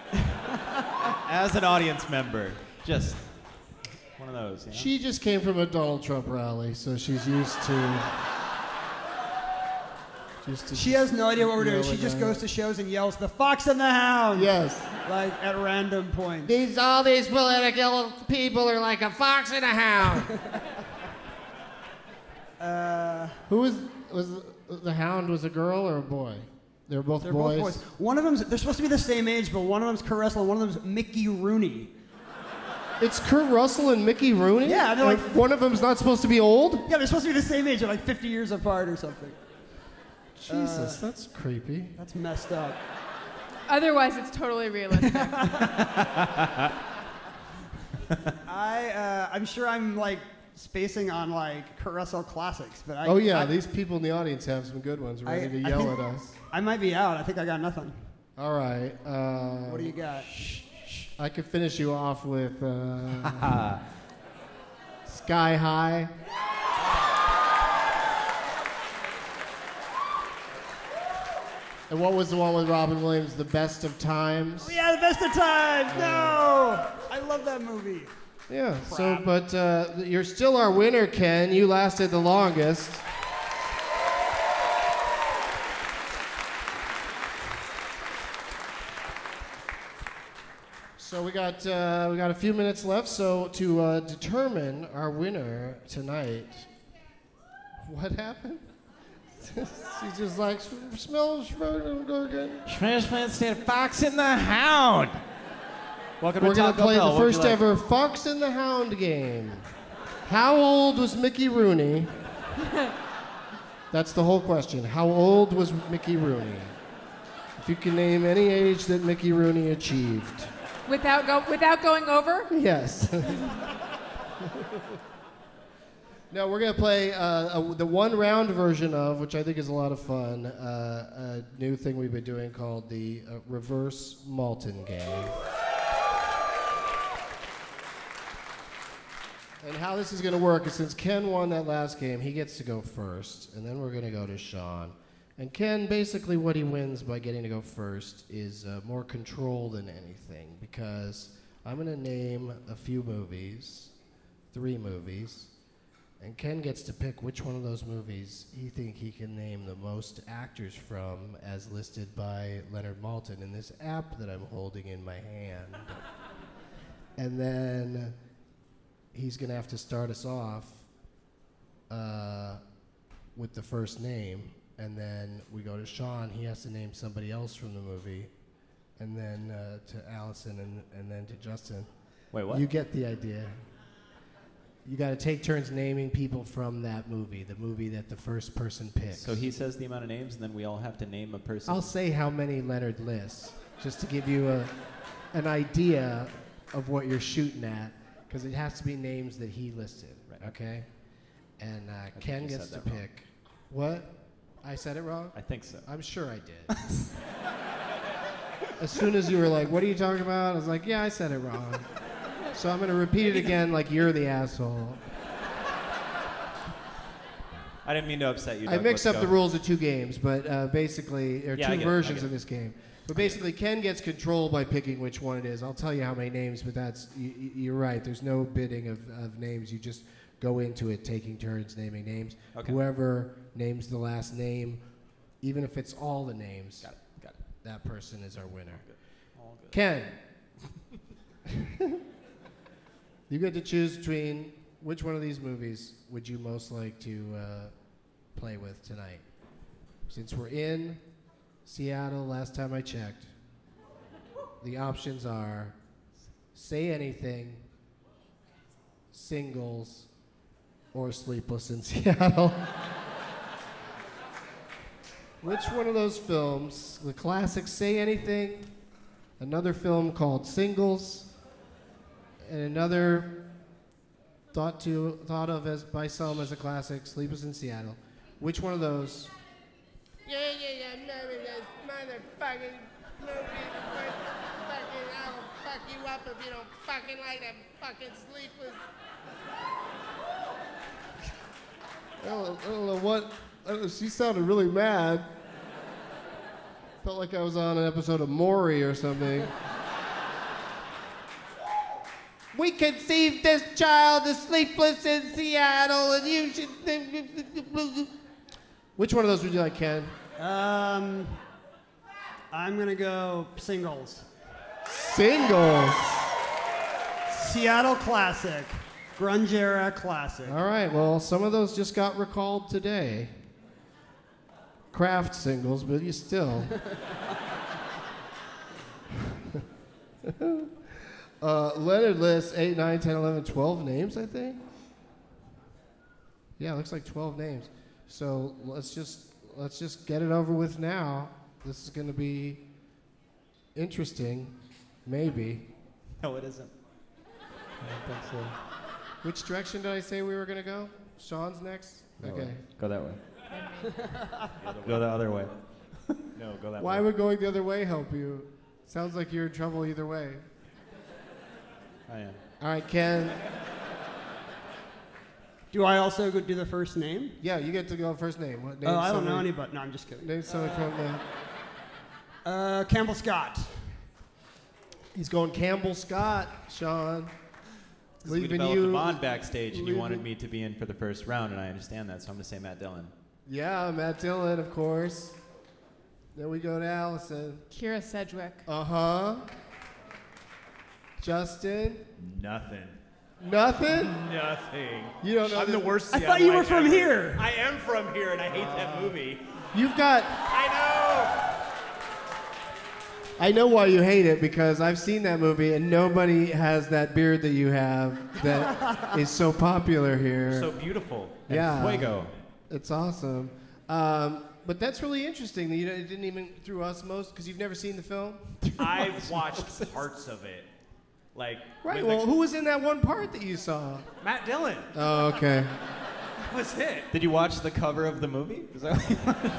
K: As an audience member, just one of those. You know?
G: She just came from a Donald Trump rally, so she's used to. Used to
J: She has no idea what we're doing. She
G: yelling
J: just
G: at
J: goes
G: it.
J: to shows and yells, "The Fox and the Hound!"
G: Yes.
J: Like at random points.
G: These all these political people are like a fox and a hound.
J: Uh,
G: Who was was the Hound? Was a girl or a boy? They were both
J: they're
G: boys.
J: both boys. One of them's, they're supposed to be the same age, but one of them's Kurt Russell and one of them's Mickey Rooney.
G: It's Kurt Russell and Mickey Rooney.
J: Yeah, they're
G: And
J: like-
G: one of them's not supposed to be old.
J: Yeah, they're supposed to be the same age. They're like fifty years apart or something.
G: Jesus,
J: Uh,
G: that's creepy.
J: That's messed up.
H: Otherwise, it's totally realistic.
J: I, uh, I'm sure I'm like spacing on like Kurt Russell classics, but I.
G: Oh yeah,
J: I,
G: these people in the audience have some good ones ready
J: I-
G: to
J: I
G: yell
J: think-
G: at us.
J: I might be out. I think I got nothing.
G: All right. Uh,
J: What do you got?
G: I could finish you off with uh, Sky High. And what was the one with Robin Williams? The Best of Times.
J: Oh, yeah, the best of times. No, I love that movie.
G: Yeah. So, but uh, you're still our winner, Ken. You lasted the longest. So we got uh, we got a few minutes left. So to uh, determine our winner tonight, what happened? She's just like smells again.
K: Transplant Fox and the Hound. Welcome
G: We're
K: to
G: gonna
K: Taco
G: play
K: Bell.
G: the
K: What'd you
G: first
K: like?
G: ever Fox and the Hound game. How old was Mickey Rooney? That's the whole question. How old was Mickey Rooney? If you can name any age that Mickey Rooney achieved.
H: without go without going over?
G: Yes. No, we're going to play uh, a, the one-round version of, which I think is a lot of fun, uh, a new thing we've been doing called the uh, Reverse Malton Game. And how this is going to work is since Ken won that last game, he gets to go first, and then we're going to go to Sean. And Ken, basically what he wins by getting to go first is uh, more control than anything, because I'm going to name a few movies, three movies, and Ken gets to pick which one of those movies he think he can name the most actors from as listed by Leonard Maltin in this app that I'm holding in my hand. And then he's going to have to start us off uh, with the first name. And then we go to Sean. He has to name somebody else from the movie. And then uh, to Allison and, and then to Justin.
K: Wait, what?
G: You get the idea. You got to take turns naming people from that movie, the movie that the first person picks.
K: So he says the amount of names, and then we all have to name a person.
G: I'll say how many Leonard lists, just to give you a, an idea of what you're shooting at, because it has to be names that he listed,
K: Right.
G: okay? And uh,
K: think
G: Ken
K: you
G: gets to
K: said that wrong.
G: pick. What? I said it wrong?
K: I think so.
G: I'm sure I did. As soon as you were like, what are you talking about? I was like, yeah, I said it wrong. So I'm going to repeat it again like you're the asshole.
K: I didn't mean to upset you.
G: I
K: Doug.
G: mixed
K: Let's
G: up
K: go.
G: the rules of two games, but uh, basically, there are
K: Yeah, I
G: two
K: get it, I
G: versions
K: get
G: of
K: it.
G: this game. But basically, Ken gets control by picking which one it is. I'll tell you how many names, but that's you, you're right. There's no bidding of, of names. You just go into it taking turns naming names.
K: Okay.
G: Whoever names the last name, even if it's all the names,
K: Got it. Got it.
G: that person is our winner.
K: All good.
G: Ken, you get to choose between which one of these movies would you most like to uh, play with tonight? Since we're in Seattle, last time I checked, the options are Say Anything, Singles, or Sleepless in Seattle. Which one of those films, the classic Say Anything, another film called Singles, and another thought to thought of as by some as a classic, Sleepless in Seattle. Which one of those?
E: Yeah, yeah, yeah, no, this motherfucking movie, fucking, I'll fuck you up if you don't fucking like them fucking Sleepless.
G: I don't, I don't know what. I don't know, she sounded really mad. Felt like I was on an episode of Maury or something.
E: We conceived this child as sleepless in Seattle, and you should.
G: Which one of those would you like, Ken?
J: Um, I'm gonna go Singles.
G: Singles.
J: Seattle classic, grunge era classic.
G: All right. Well, some of those just got recalled today. Craft singles, but you still. uh, Leonard lists eight, nine, ten, eleven, twelve names, I think. Yeah, it looks like twelve names. So let's just let's just get it over with now. This is going to be interesting, maybe.
K: No, it isn't.
G: I don't think so. Which direction did I say we were going to go? Sean's next?
K: Go
G: Okay.
K: way. Go that way. Go the other way. No, go that
G: Why
K: way.
G: would going the other way help you? Sounds like you're in trouble either way.
K: I am.
G: All right, Ken.
J: Do I also go do the first name?
G: Yeah, you get to go first name. What name?
J: Oh, I don't know
G: somebody-
J: anybody. No, I'm just kidding.
G: Name somebody from the.
J: Uh, Campbell Scott.
G: He's going Campbell Scott, Sean.
K: We
G: Leaving
K: developed
G: you.
K: a bond backstage, and you
G: leaving-
K: wanted me to be in for the first round, and I understand that, so I'm going to say Matt Dillon.
G: Yeah, Matt Dillon, of course. Then we go to Allison.
H: Kira Sedgwick.
G: Uh huh. Justin.
I: Nothing.
G: Nothing.
I: Nothing.
G: You don't know
I: I'm the
G: this-
I: worst.
J: I thought you were
I: Seattleite
J: from
I: ever.
J: here.
I: I am from here, and I hate that movie.
G: You've got.
I: I know.
G: I know why you hate it, because I've seen that movie and nobody has that beard that you have that is so popular here.
K: So beautiful. And
G: Yeah.
K: fuego.
G: It's awesome. Um, but that's really interesting that you it didn't even through osmosis, because you've never seen the film?
I: I've watched parts of it. Like,
G: Right,
I: with
G: well,
I: the-
G: who was in that one part that you saw?
I: Matt Dillon.
G: Oh, okay.
I: That was it.
K: Did you watch the cover of the movie? Is that what you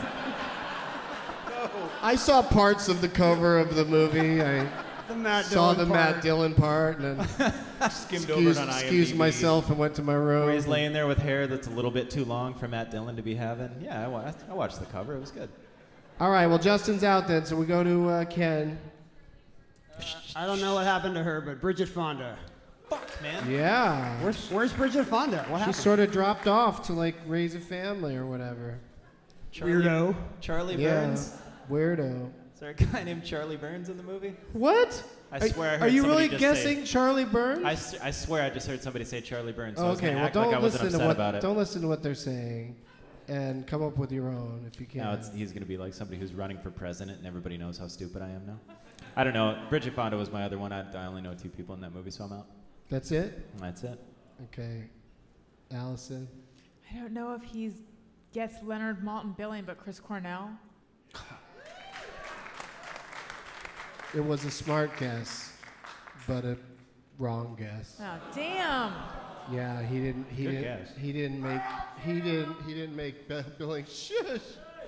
G: I saw parts of the cover of the movie. I
J: The Matt
G: saw
J: Dillon
G: the
J: part.
G: Matt Dillon part and then
I: Skimmed over
G: excused,
I: it on I M D B.
G: excused myself and went to my room.
K: Where he's laying there with hair that's a little bit too long for Matt Dillon to be having? Yeah, I, wa- I watched the cover. It was good.
G: All right, well, Justin's out then, so we go to uh, Ken.
J: I don't know what happened to her, but Bridget Fonda.
K: Fuck, man.
G: Yeah.
J: Where's, where's Bridget Fonda? What
G: She
J: happened?
G: sort of dropped off to, like, raise a family or whatever.
K: Charlie,
J: Weirdo.
K: Charlie
G: Yeah,
K: Burns?
G: weirdo.
K: Is there a guy named Charlie Burns in the movie?
G: What?
K: I
G: Are-
K: swear I heard
G: Are you
K: somebody
G: really
K: just
G: guessing
K: say-
G: Charlie Burns?
K: I, s- I swear I just heard somebody say Charlie Burns, so I was
G: okay,
K: gonna
G: well,
K: act
G: don't
K: like I wasn't
G: listen to
K: upset
G: what
K: about it.
G: don't listen to what they're saying, and come up with your own if you can.
K: Now it's, he's going to be like somebody who's running for president, and everybody knows how stupid I am now. I don't know. Bridget Fonda was my other one. I, I only know two people in that movie, so I'm out.
G: That's it.
K: That's it.
G: Okay, Allison.
H: I don't know if he gets Leonard Maltin billing, but Chris Cornell.
G: It was a smart guess, but a wrong guess.
H: Oh, damn.
G: Yeah, he didn't. He
K: Good
G: didn't.
K: guess.
G: He didn't make. He didn't. He didn't make Bill- billing. Shush.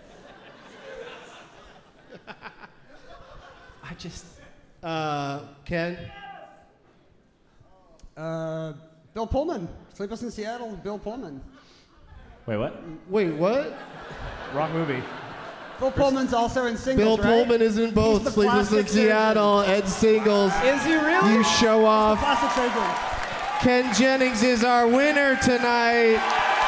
K: I just.
G: Uh, Ken.
J: Uh, Bill Pullman. Sleepless in Seattle, Bill Pullman.
K: Wait, what?
G: Wait, what?
I: Wrong movie.
J: Bill Pullman's also in Singles,
G: Bill
J: right?
G: Pullman is in both
J: He's the
G: Sleepless in
J: plastic surgeon.
G: Seattle and Singles.
J: Is he really?
G: You show off.
J: Plastic surgeon.
G: Ken Jennings is our winner tonight.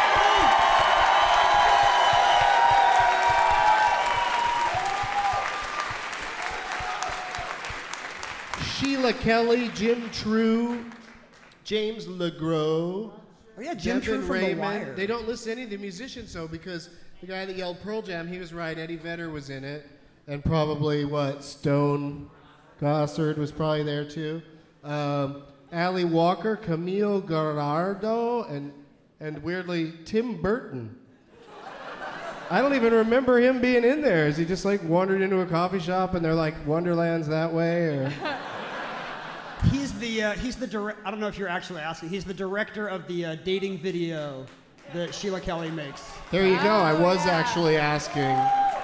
G: Sheila Kelly, Jim True, James LeGros,
J: Oh yeah, Jim
G: Devin
J: True from The
G: Raymond.
J: Wire.
G: They don't list any of the musicians though, because the guy that yelled Pearl Jam, he was right. Eddie Vedder was in it, and probably what Stone Gossard was probably there too. Um, Ali Walker, Camille Gerardo, and and weirdly Tim Burton. I don't even remember him being in there. Is he just like wandered into a coffee shop and they're like Wonderland's that way, or?
J: He's the uh, he's the direct. I don't know if you're actually asking. He's the director of the uh, dating video that Sheila Kelly makes.
G: There you go. I was actually asking.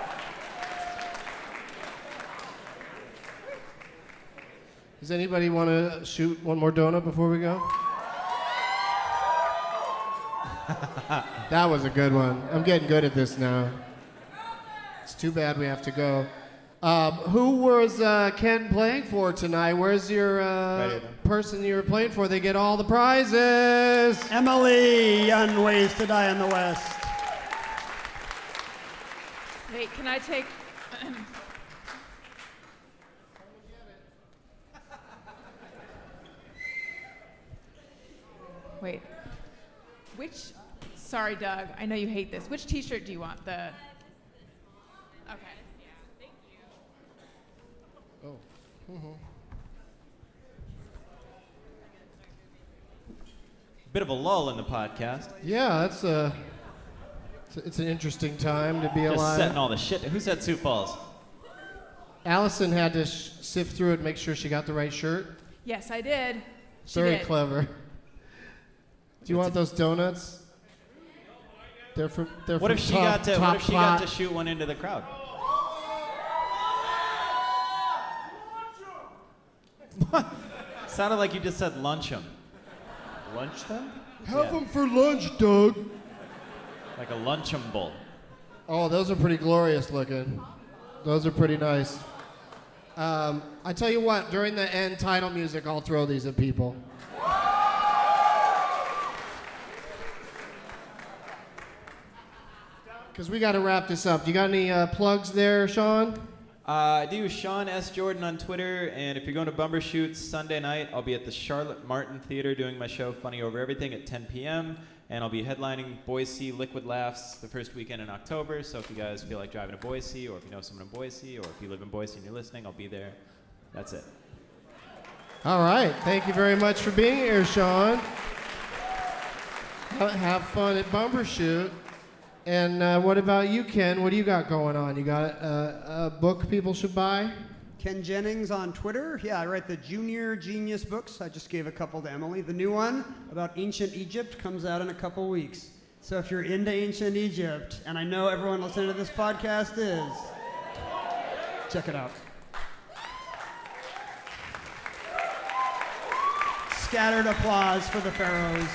G: Does anybody want to shoot one more donut before we go? That was a good one. I'm getting good at this now. It's too bad we have to go. Um, who was uh, Ken playing for tonight? Where's your uh, person you were playing for? They get all the prizes.
J: Emily on Ways to Die in the West.
H: Wait, can I take... Wait. Which... Sorry, Doug. I know you hate this. Which t-shirt do you want? The... Okay.
G: Oh. Mm-hmm.
K: Bit of a lull in the podcast.
G: Yeah, that's a. It's, a, it's an interesting time to be
K: Just
G: alive.
K: setting all the shit. Who said soup balls?
G: Allison had to sh- sift through it and make sure she got the right shirt.
H: Yes, I did. She
G: Very
H: did.
G: clever. Do you want those donuts? They're from. They're
K: What
G: from
K: if she
G: top,
K: got to?
G: top
K: What if she
G: pot.
K: got to shoot one into the crowd? What? Sounded like you just said lunch 'em.
I: Lunch them?
G: Have
K: Yeah.
G: them for lunch, Doug.
K: Like a luncheon bowl.
G: Oh, those are pretty glorious looking. Those are pretty nice. Um, I tell you what, during the end title music, I'll throw these at people. Because we got to wrap this up. You got any uh, plugs there, Sean?
K: Uh, I do Sean S. Jordan on Twitter, and if you're going to Bumbershoots Sunday night, I'll be at the Charlotte Martin Theater doing my show Funny Over Everything at ten p.m., and I'll be headlining Boise Liquid Laughs the first weekend in October, so if you guys feel like driving to Boise, or if you know someone in Boise, or if you live in Boise and you're listening, I'll be there. That's it.
G: All right. Thank you very much for being here, Sean. Ha- Have fun at Bumbershoot. And uh, what about you, Ken? What do you got going on? You got a, a book people should buy?
J: Ken Jennings on Twitter. Yeah, I write the Junior Genius books. I just gave a couple to Emily. The new one about ancient Egypt comes out in a couple weeks. So if you're into ancient Egypt, and I know everyone listening to this podcast is, check it out. Scattered applause for the pharaohs.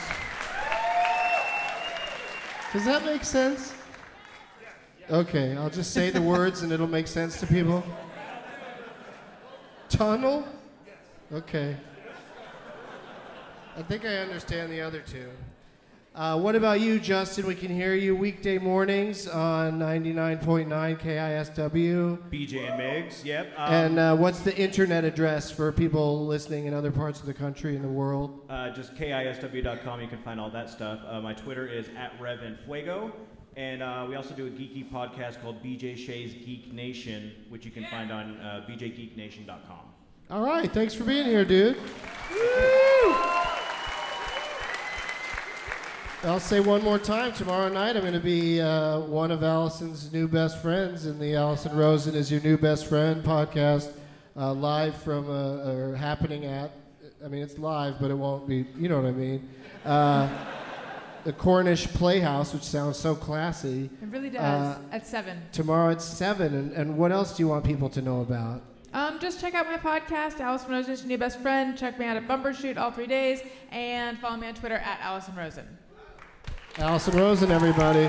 G: Does that make sense? Okay, I'll just say the words and it'll make sense to people. Tunnel? Okay. I think I understand the other two. Uh, what about you, Justin? We can hear you weekday mornings on ninety-nine point nine K I S W.
I: B J and Migs, yep. Um,
G: And uh, what's the internet address for people listening in other parts of the country and the world?
I: Uh, just K I S W dot com, you can find all that stuff. Uh, my Twitter is at Rev and Fuego. And uh, we also do a geeky podcast called B J Shea's Geek Nation, which you can find on uh, b j geek nation dot com.
G: All right, thanks for being here, dude. Woo! I'll say one more time. Tomorrow night, I'm going to be uh, one of Allison's new best friends in the Allison Rosen is Your New Best Friend podcast, uh, live from, uh, or happening at, I mean, it's live, but it won't be, you know what I mean, uh, the Cornish Playhouse, which sounds so classy.
H: It really does.
G: Uh,
H: at seven.
G: Tomorrow at seven, and, and what else do you want people to know about?
H: Um, just check out my podcast, Allison Rosen is Your New Best Friend. Check me out at Bumbershoot all three days, and follow me on Twitter at Allison Rosen.
G: Allison Rosen, everybody.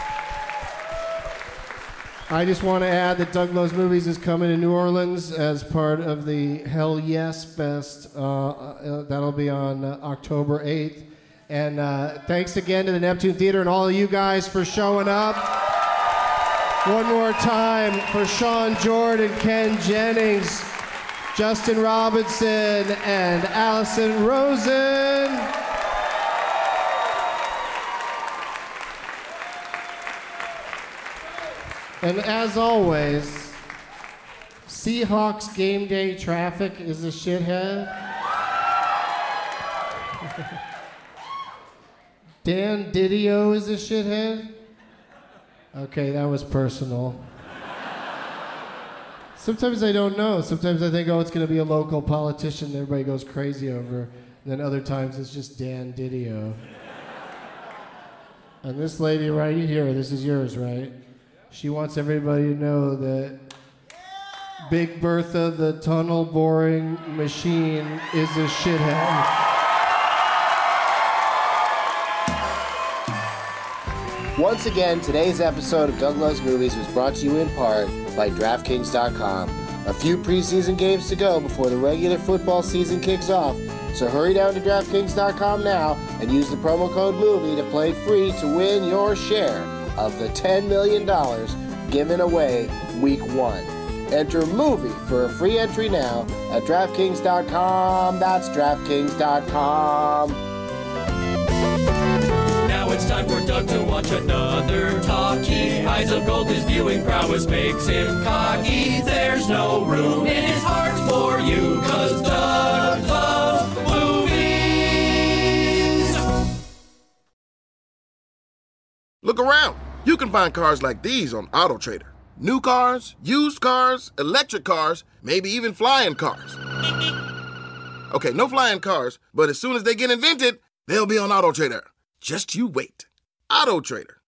G: I just want to add that Doug Loves Movies is coming to New Orleans as part of the Hell Yes Fest. Uh, uh, that'll be on uh, October eighth. And uh, thanks again to the Neptune Theater and all of you guys for showing up. One more time for Sean Jordan, Ken Jennings, Justin Robinson, and Allison Rosen. And as always, Seahawks game day traffic is a shithead. Dan Didio is a shithead. Okay, that was personal. So Sometimes I don't know. Sometimes I think, oh, it's going to be a local politician that everybody goes crazy over. And then other times it's just Dan Didio. And this lady right here, this is yours, right? She wants everybody to know that Big Bertha, the tunnel boring machine, is a shithead.
E: Once again, today's episode of Doug Loves Movies was brought to you in part by DraftKings dot com. A few preseason games to go before the regular football season kicks off, so hurry down to DraftKings dot com now and use the promo code MOVIE to play free to win your share of the ten million dollars given away week one. Enter MOVIE for a free entry now at DraftKings dot com. That's DraftKings dot com.
F: Now it's time for Doug to watch another talkie. Eyes of gold, his viewing prowess makes him cocky. There's no room in his heart for you, cause Doug loves movies.
M: Look around. You can find cars like these on AutoTrader. New cars, used cars, electric cars, maybe even flying cars. Okay, no flying cars, but as soon as they get invented, they'll be on AutoTrader. Just you wait. AutoTrader.